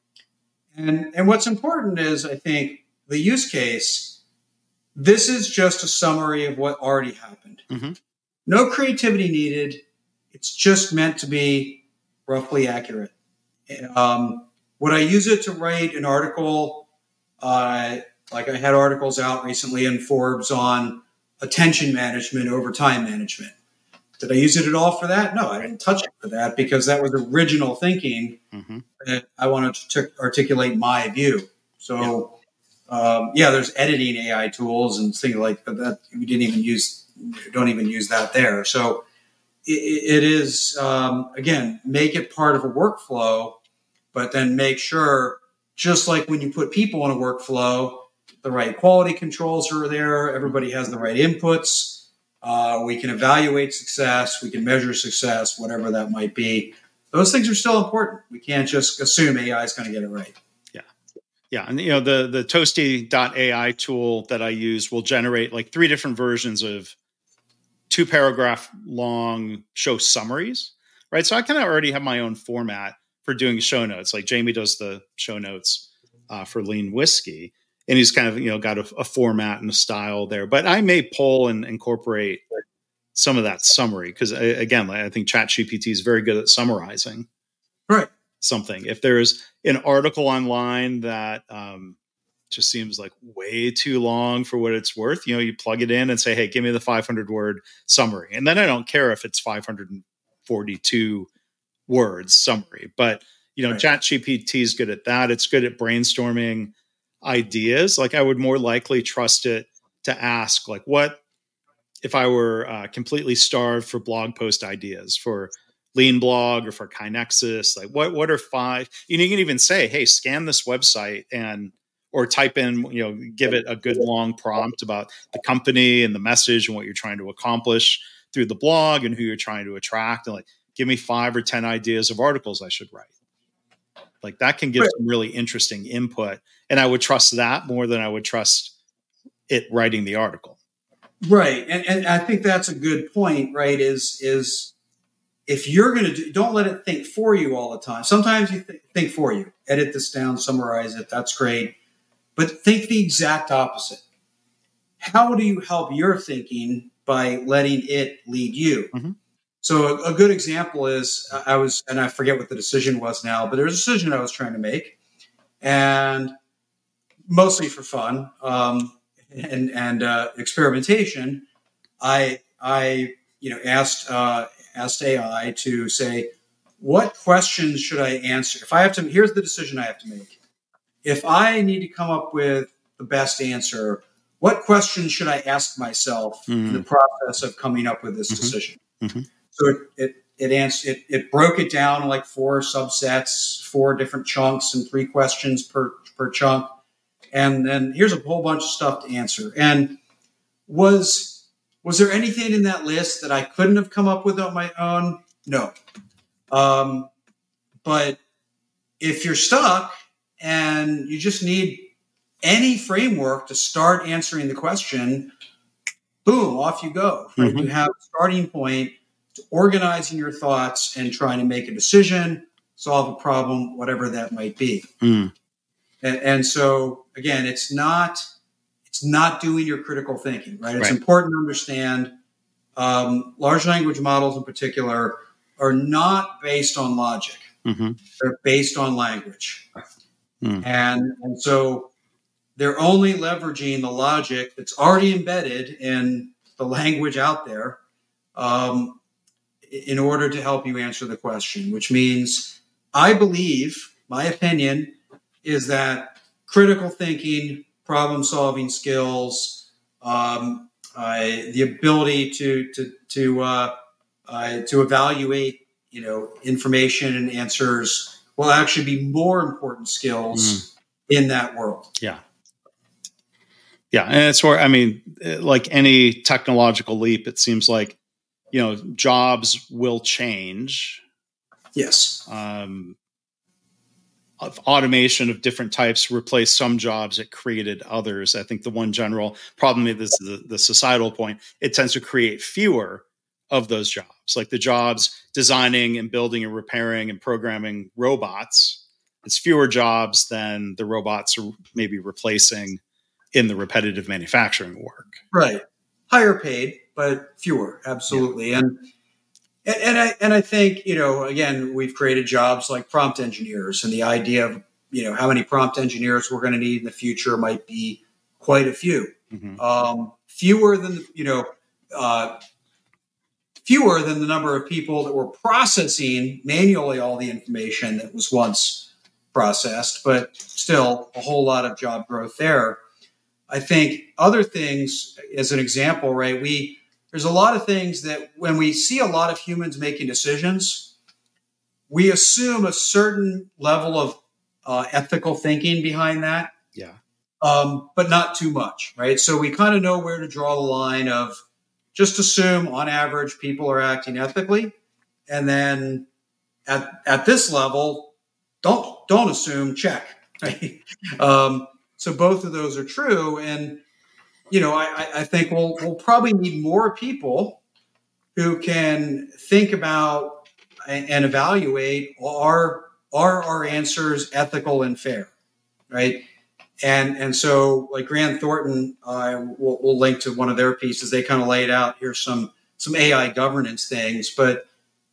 And what's important is, I think, the use case. This is just a summary of what already happened. Mm-hmm. No creativity needed. It's just meant to be roughly accurate. Would I use it to write an article? Like I had articles out recently in Forbes on attention management over time management. Did I use it at all for that? No, I didn't touch it for that because that was original thinking. Mm-hmm. That I wanted to articulate my view. So, there's editing AI tools and things like that. We don't even use that there. So it is, again, make it part of a workflow, but then make sure, just like when you put people in a workflow, the right quality controls are there. Everybody has the right inputs. We can evaluate success. We can measure success, whatever that might be. Those things are still important. We can't just assume AI is going to get it right. Yeah. And, the Toasty.ai tool that I use will generate like 3 different versions of 2-paragraph long show summaries, right? So I kind of already have my own format for doing show notes. Like Jamie does the show notes for Lean Whiskey, and he's kind of, got a format and a style there. But I may pull and incorporate some of that summary because, again, I think ChatGPT is very good at summarizing. Right. Something. If there's an article online that just seems like way too long for what it's worth, you plug it in and say, hey, give me the 500-word summary. And then I don't care if it's 542 words summary. But, right. ChatGPT is good at that. It's good at brainstorming ideas. Like I would more likely trust it to ask, like, what if I were completely starved for blog post ideas for Lean Blog or for KaiNexus? Like what are 5? You can even say, hey, scan this website or type in, give it a good long prompt about the company and the message and what you're trying to accomplish through the blog and who you're trying to attract. And like, give me 5 or 10 ideas of articles I should write. Like that can give some really interesting input. And I would trust that more than I would trust it writing the article. Right. And I think that's a good point, right? Is if you're going to don't let it think for you all the time. Sometimes you think for you, edit this down, summarize it. That's great. But think the exact opposite. How do you help your thinking by letting it lead you? Mm-hmm. So a good example is I forget what the decision was now, but there was a decision I was trying to make, and mostly for fun and experimentation. I asked AI to say, what questions should I answer? If I have to, here's the decision I have to make. If I need to come up with the best answer, what questions should I ask myself in the process of coming up with this decision? Mm-hmm. So it broke it down like 4 subsets, 4 different chunks, and 3 questions per chunk. And then here's a whole bunch of stuff to answer. And was there anything in that list that I couldn't have come up with on my own? No. But if you're stuck and you just need any framework to start answering the question, boom, off you go. Right? You have a starting point to organizing your thoughts and trying to make a decision, solve a problem, whatever that might be. And so, again, it's not doing your critical thinking, right? It's important to understand large language models in particular are not based on logic. They're based on language. And so they're only leveraging the logic that's already embedded in the language out there in order to help you answer the question, which means I believe, my opinion, is that critical thinking, problem-solving skills, the ability to evaluate, information and answers will actually be more important skills in that world. Yeah. And it's where, like any technological leap, it seems like, jobs will change. Yes. Automation of different types replaced some jobs, it created others. I think the one general problem is the societal point. It tends to create fewer of those jobs, like the jobs designing and building and repairing and programming robots. It's fewer jobs than the robots are maybe replacing in the repetitive manufacturing work. Right. Higher paid, but fewer. Absolutely. Yeah. And I think, again, we've created jobs like prompt engineers, and the idea of, how many prompt engineers we're going to need in the future might be quite a few. Fewer than the number of people that were processing manually all the information that was once processed, but still a whole lot of job growth there. I think other things, as an example, right, there's a lot of things that when we see a lot of humans making decisions, we assume a certain level of ethical thinking behind that. Yeah. But not too much, right? So we kind of know where to draw the line of just assume on average people are acting ethically. And then at this level, don't assume, check. Right? So both of those are true. And I think we'll probably need more people who can think about and evaluate are our answers ethical and fair, right? And so, like Grant Thornton, we'll link to one of their pieces. They kind of laid out here some AI governance things, but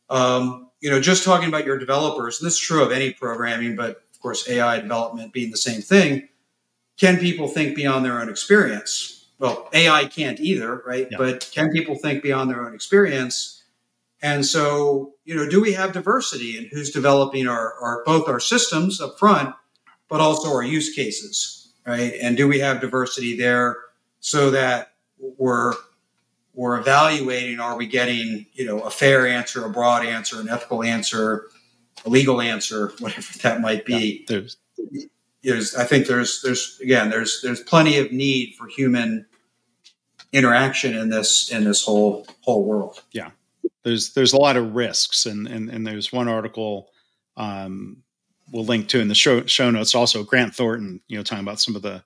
just talking about your developers, and this is true of any programming, but of course AI development being the same thing. Can people think beyond their own experience? Well, AI can't either, right? Yeah. But can people think beyond their own experience? And so, do we have diversity in who's developing our both our systems up front, but also our use cases, right? And do we have diversity there so that we're evaluating, are we getting, a fair answer, a broad answer, an ethical answer, a legal answer, whatever that might be. Yeah, I think there's plenty of need for human interaction in this whole world. Yeah, there's a lot of risks, and there's one article we'll link to in the show notes. Also, Grant Thornton, talking about some of the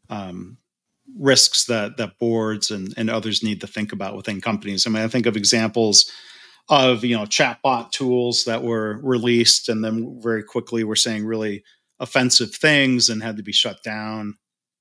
risks that boards and others need to think about within companies. I think of examples of chatbot tools that were released and then very quickly were saying really offensive things and had to be shut down.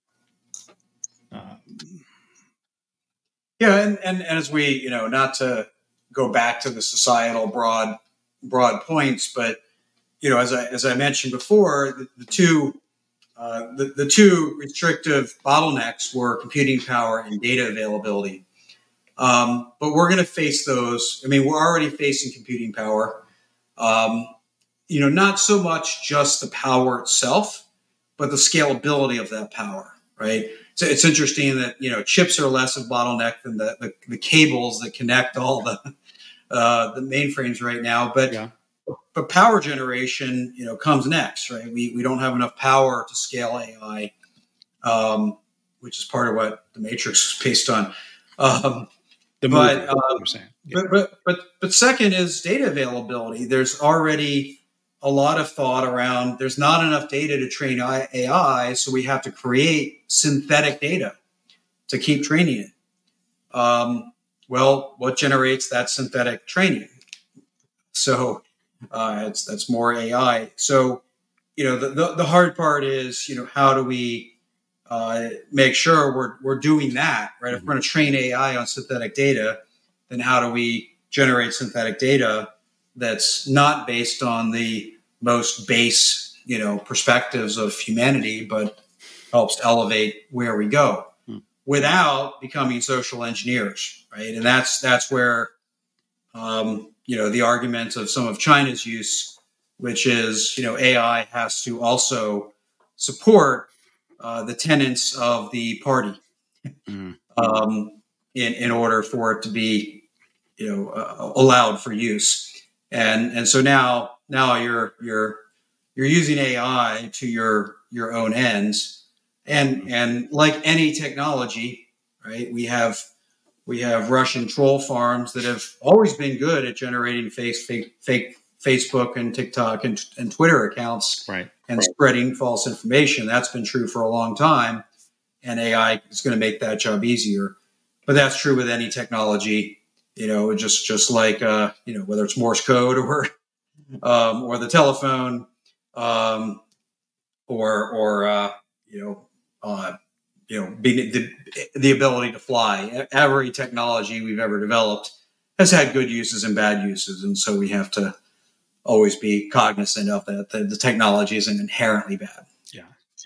And as we, not to go back to the societal broad points, but as I mentioned before, the two restrictive bottlenecks were computing power and data availability. But we're going to face those. We're already facing computing power. Not so much just the power itself, but the scalability of that power, right? So it's interesting that, chips are less of a bottleneck than the cables that connect all the mainframes right now. But power generation, comes next, right? We don't have enough power to scale AI, which is part of what the Matrix is based on. But second is data availability. There's already a lot of thought around. There's not enough data to train AI, so we have to create synthetic data to keep training it. Well, what generates that synthetic training? So that's more AI. So the hard part is how do we make sure we're doing that right? If we're going to train AI on synthetic data, then how do we generate synthetic data that's not based on the most base perspectives of humanity, but helps elevate where we go without becoming social engineers, right? And that's where the argument of some of China's use, which is AI has to also support the tenets of the party in order for it to be allowed for use. And so now you're using AI to your own ends. And like any technology, right? We have Russian troll farms that have always been good at generating fake Facebook and TikTok and Twitter accounts, right, and spreading false information. That's been true for a long time, and AI is going to make that job easier. But that's true with any technology, just like whether it's Morse code or the telephone, being the ability to fly. Every technology we've ever developed has had good uses and bad uses, and so we have to always be cognizant of that. The technology isn't inherently bad. Yeah.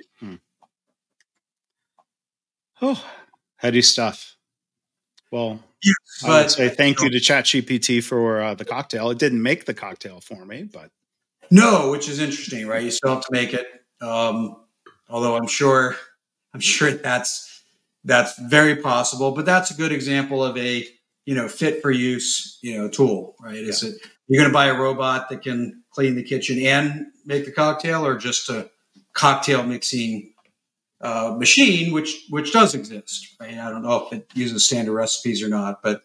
Oh, heady stuff. Well, yes, I would say thank you to ChatGPT for the cocktail. It didn't make the cocktail for me, but no, which is interesting, right? You still have to make it. Although I'm sure that's very possible, but that's a good example of a fit for use tool, right? Yeah. Is it you're going to buy a robot that can clean the kitchen and make the cocktail, or just a cocktail mixing machine, which does exist, right? I don't know if it uses standard recipes or not, but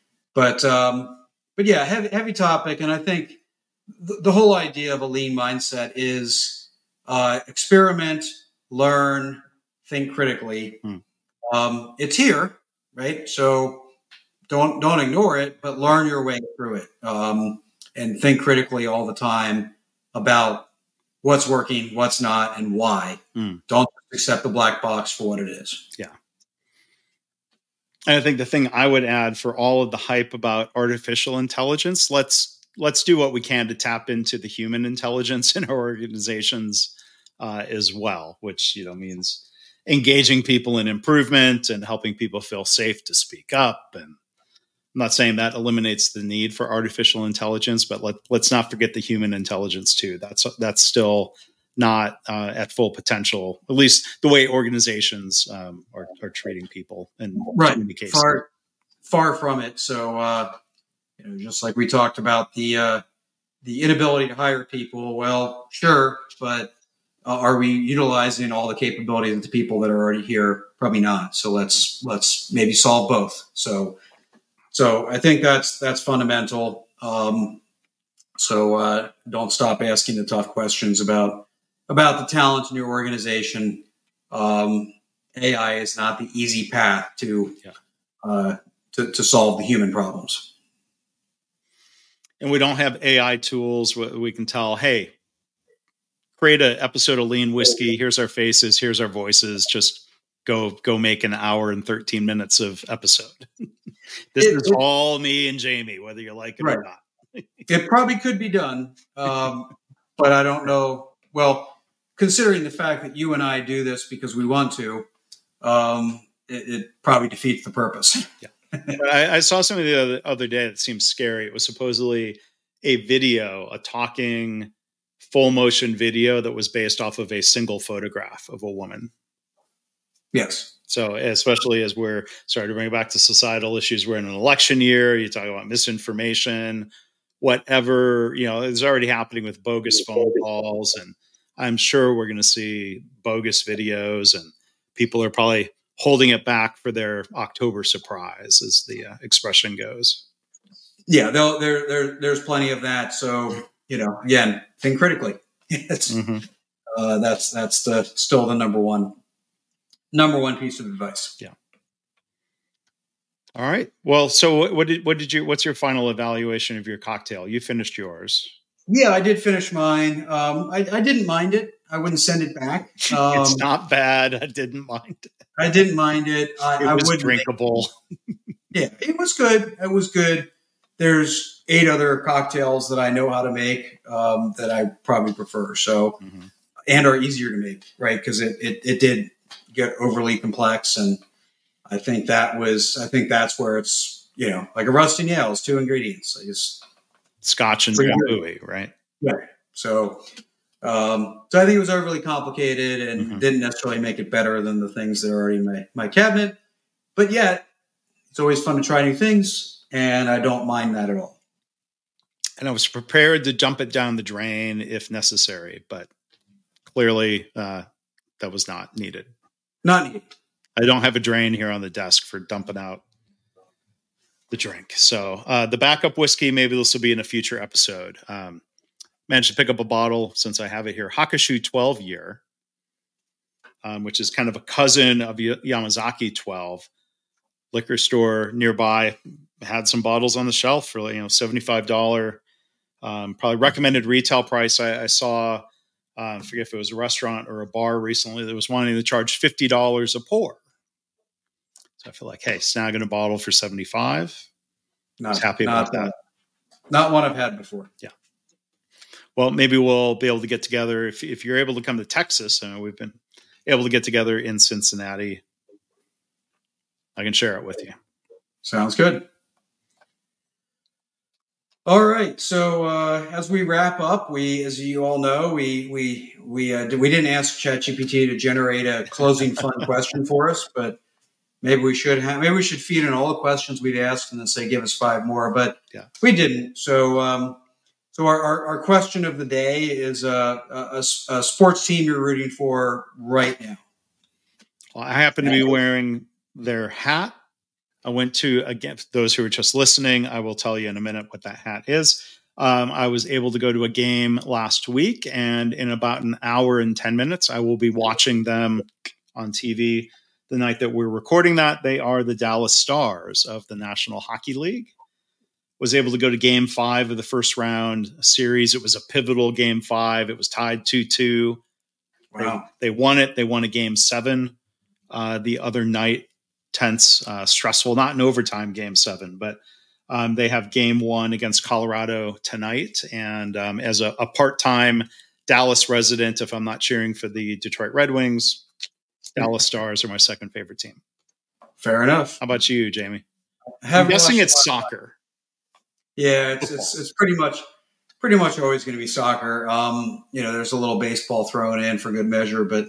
yeah, heavy topic, and I think the whole idea of a lean mindset is experiment, learn, think critically. It's here, right? So don't ignore it, but learn your way through it, and think critically all the time about what's working, what's not, and why. Don't accept the black box for what it is. Yeah. And I think the thing I would add for all of the hype about artificial intelligence, let's do what we can to tap into the human intelligence in our organizations as well, which means engaging people in improvement and helping people feel safe to speak up. And I'm not saying that eliminates the need for artificial intelligence, but let's not forget the human intelligence too. That's still not at full potential, at least the way organizations are treating people and communicating. Far from it. So just like we talked about the inability to hire people. Well, sure, but are we utilizing all the capabilities of the people that are already here? Probably not. So let's maybe solve both. So I think that's fundamental. So don't stop asking the tough questions about the talent in your organization. AI is not the easy path to solve the human problems. And we don't have AI tools where we can tell, hey, create an episode of Lean Whiskey. Here's our faces. Here's our voices. Just go make an hour and 13 minutes of episode. This is all me and Jamie, whether you like it or not. It probably could be done, but I don't know. Well, considering the fact that you and I do this because we want to, it probably defeats the purpose. Yeah. I saw something the other day that seemed scary. It was supposedly a talking full motion video that was based off of a single photograph of a woman. Yes. So especially as we're starting to bring it back to societal issues, we're in an election year, you talk about misinformation, whatever, is already happening with bogus phone calls. And I'm sure we're going to see bogus videos, and people are probably holding it back for their October surprise, as the expression goes. Yeah, there's plenty of that. So, again, think critically. It's that's still the number one piece of advice. Yeah. All right. Well, so what's your final evaluation of your cocktail? You finished yours. Yeah, I did finish mine. I didn't mind it. I wouldn't send it back. It's not bad. I didn't mind it. I didn't mind it. It was drinkable. Yeah, it was good. It was good. There's 8 other cocktails that I know how to make that I probably prefer. So, and are easier to make, right? Because it did get overly complex, and I think that's where it's like a Rusty Nails, 2 ingredients. I just Scotch and Drambuie, right? Yeah. So I think it was overly complicated and didn't necessarily make it better than the things that are already in my cabinet. But yet, it's always fun to try new things, and I don't mind that at all. And I was prepared to dump it down the drain if necessary, but clearly that was not needed. Not needed. I don't have a drain here on the desk for dumping out the drink. So the backup whiskey, maybe this will be in a future episode. Managed to pick up a bottle since I have it here. Hakushu 12 year, which is kind of a cousin of Yamazaki 12. Liquor store nearby had some bottles on the shelf for $75. Probably recommended retail price. I saw, I forget if it was a restaurant or a bar recently that was wanting to charge $50 a pour. So I feel like, hey, snagging a bottle for $75. Not happy about that. Not one I've had before. Yeah. Well, maybe we'll be able to get together if you're able to come to Texas. I know we've been able to get together in Cincinnati. I can share it with you. Sounds good. All right. So as we wrap up, as you all know, we didn't ask ChatGPT to generate a closing fun question for us, but maybe we should feed in all the questions we'd asked and then say give us 5 more. But we didn't. So our question of the day is a sports team you're rooting for right now. Well, I happen to be wearing their hat. I went to, again, those who are just listening, I will tell you in a minute what that hat is. I was able to go to a game last week, and in about an hour and 10 minutes, I will be watching them on TV the night that we're recording that. They are the Dallas Stars of the National Hockey League. Was able to go to game 5 of the first round series. It was a pivotal game 5. It was tied 2-2. Wow. They won it. They won a game 7 the other night. Tense, stressful, not an overtime game 7, but they have game 1 against Colorado tonight. And as a part-time Dallas resident, if I'm not cheering for the Detroit Red Wings, Dallas Stars are my second favorite team. Fair enough. How about you, Jamie? I'm guessing it's soccer. Yeah, it's pretty much always going to be soccer. There's a little baseball thrown in for good measure, but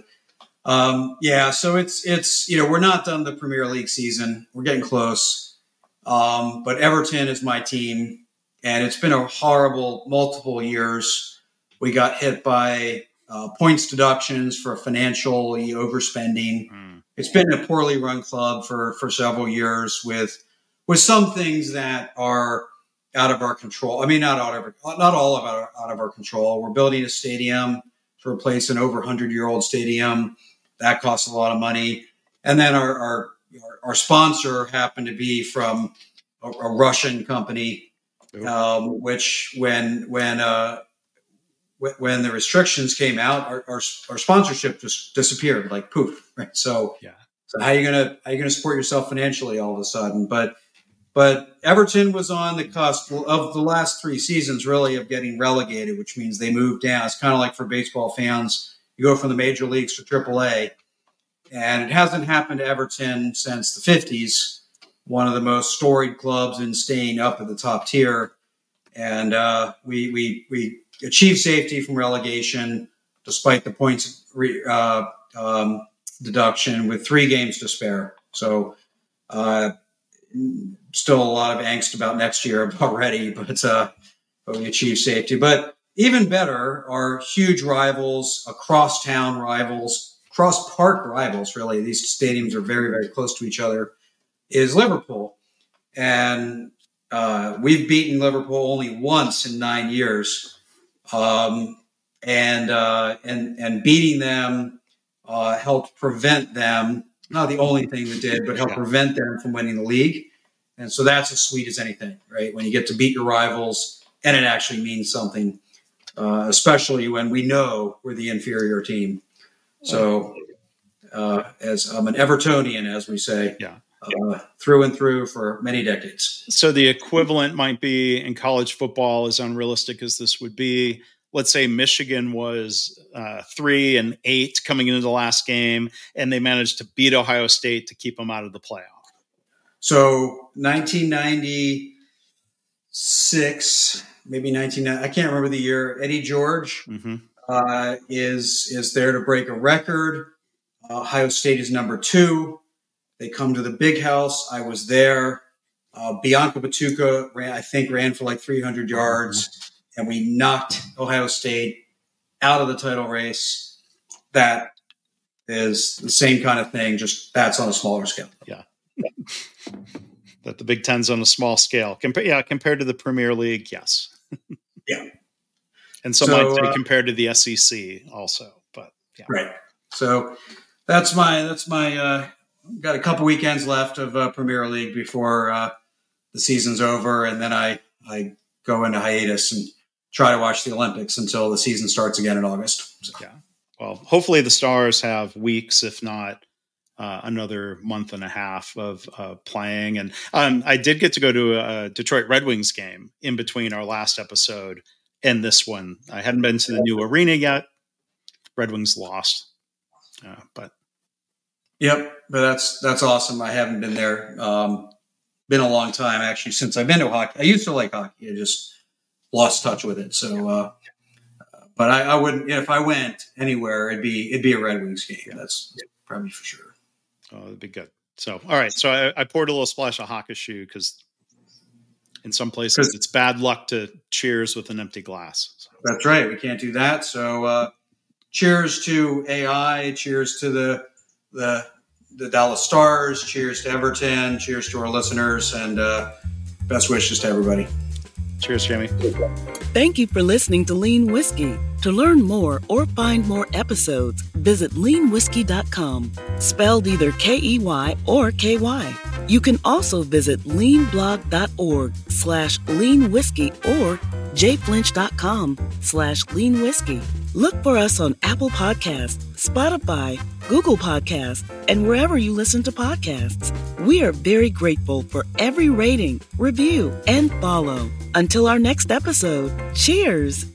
so it's we're not done the Premier League season. We're getting close. But Everton is my team, and it's been a horrible multiple years. We got hit by points deductions for financially overspending. It's been a poorly run club for several years with some things that are out of our control. I mean, not all out of our control. We're building a stadium to replace an over 100-year-old stadium. That costs a lot of money. And then our sponsor happened to be from a Russian company, which when the restrictions came out, our sponsorship just disappeared, like poof. Right. So how are you gonna support yourself financially all of a sudden? But Everton was on the cusp of the last 3 seasons, really, of getting relegated, which means they moved down. It's kind of like for baseball fans. You go from the major leagues to AAA, and it hasn't happened to Everton since the 50s, one of the most storied clubs in staying up at the top tier. And we achieved safety from relegation despite the points deduction with 3 games to spare. So still a lot of angst about next year already, but we achieved safety. But even better are huge rivals, cross-town rivals, cross-park rivals, really. These stadiums are very, very close to each other, is Liverpool. And we've beaten Liverpool only once in 9 years, and beating them helped prevent them. Not the only thing that did, but helped prevent them from winning the league. And so that's as sweet as anything, right? When you get to beat your rivals, and it actually means something, especially when we know we're the inferior team. So, as I'm an Evertonian, as we say, through and through for many decades. So the equivalent might be in college football, as unrealistic as this would be. Let's say Michigan was 3-8 coming into the last game, and they managed to beat Ohio State to keep them out of the playoff. So 1996, maybe 1990, I can't remember the year. Eddie George is there to break a record. Ohio State is number 2. They come to the Big House. I was there. Bianca Batuka ran for like 300 yards, and we knocked Ohio State out of the title race. That is the same kind of thing, just that's on a smaller scale. Yeah. That the Big Ten's on a small scale. Compared to the Premier League, yes. Yeah. And some might say compared to the SEC also, but yeah. Right. So that's my got a couple weekends left of Premier League before the season's over, and then I go into hiatus and try to watch the Olympics until the season starts again in August. So. Yeah. Well, hopefully the Stars have weeks, if not another month and a half of playing. And I did get to go to a Detroit Red Wings game in between our last episode and this one. I hadn't been to the new arena yet. Red Wings lost, but that's awesome. I haven't been there. Been a long time actually since I've been to hockey. I used to like hockey. I just lost touch with it. So, but I wouldn't. If I went anywhere, it'd be a Red Wings game. That's probably for sure. Oh, that'd be good. So, all right. So I poured a little splash of Hakushu because in some places it's bad luck to cheers with an empty glass. So. That's right. We can't do that. So, cheers to AI. Cheers to the Dallas Stars. Cheers to Everton. Cheers to our listeners, and best wishes to everybody. Cheers, Jamie. Thank you for listening to Lean Whiskey. To learn more or find more episodes, visit leanwhiskey.com, spelled either Key or KY. You can also visit leanblog.org/leanwhiskey or jflinch.com/leanwhiskey. Look for us on Apple Podcasts, Spotify, Google Podcasts, and wherever you listen to podcasts. We are very grateful for every rating, review, and follow. Until our next episode, cheers!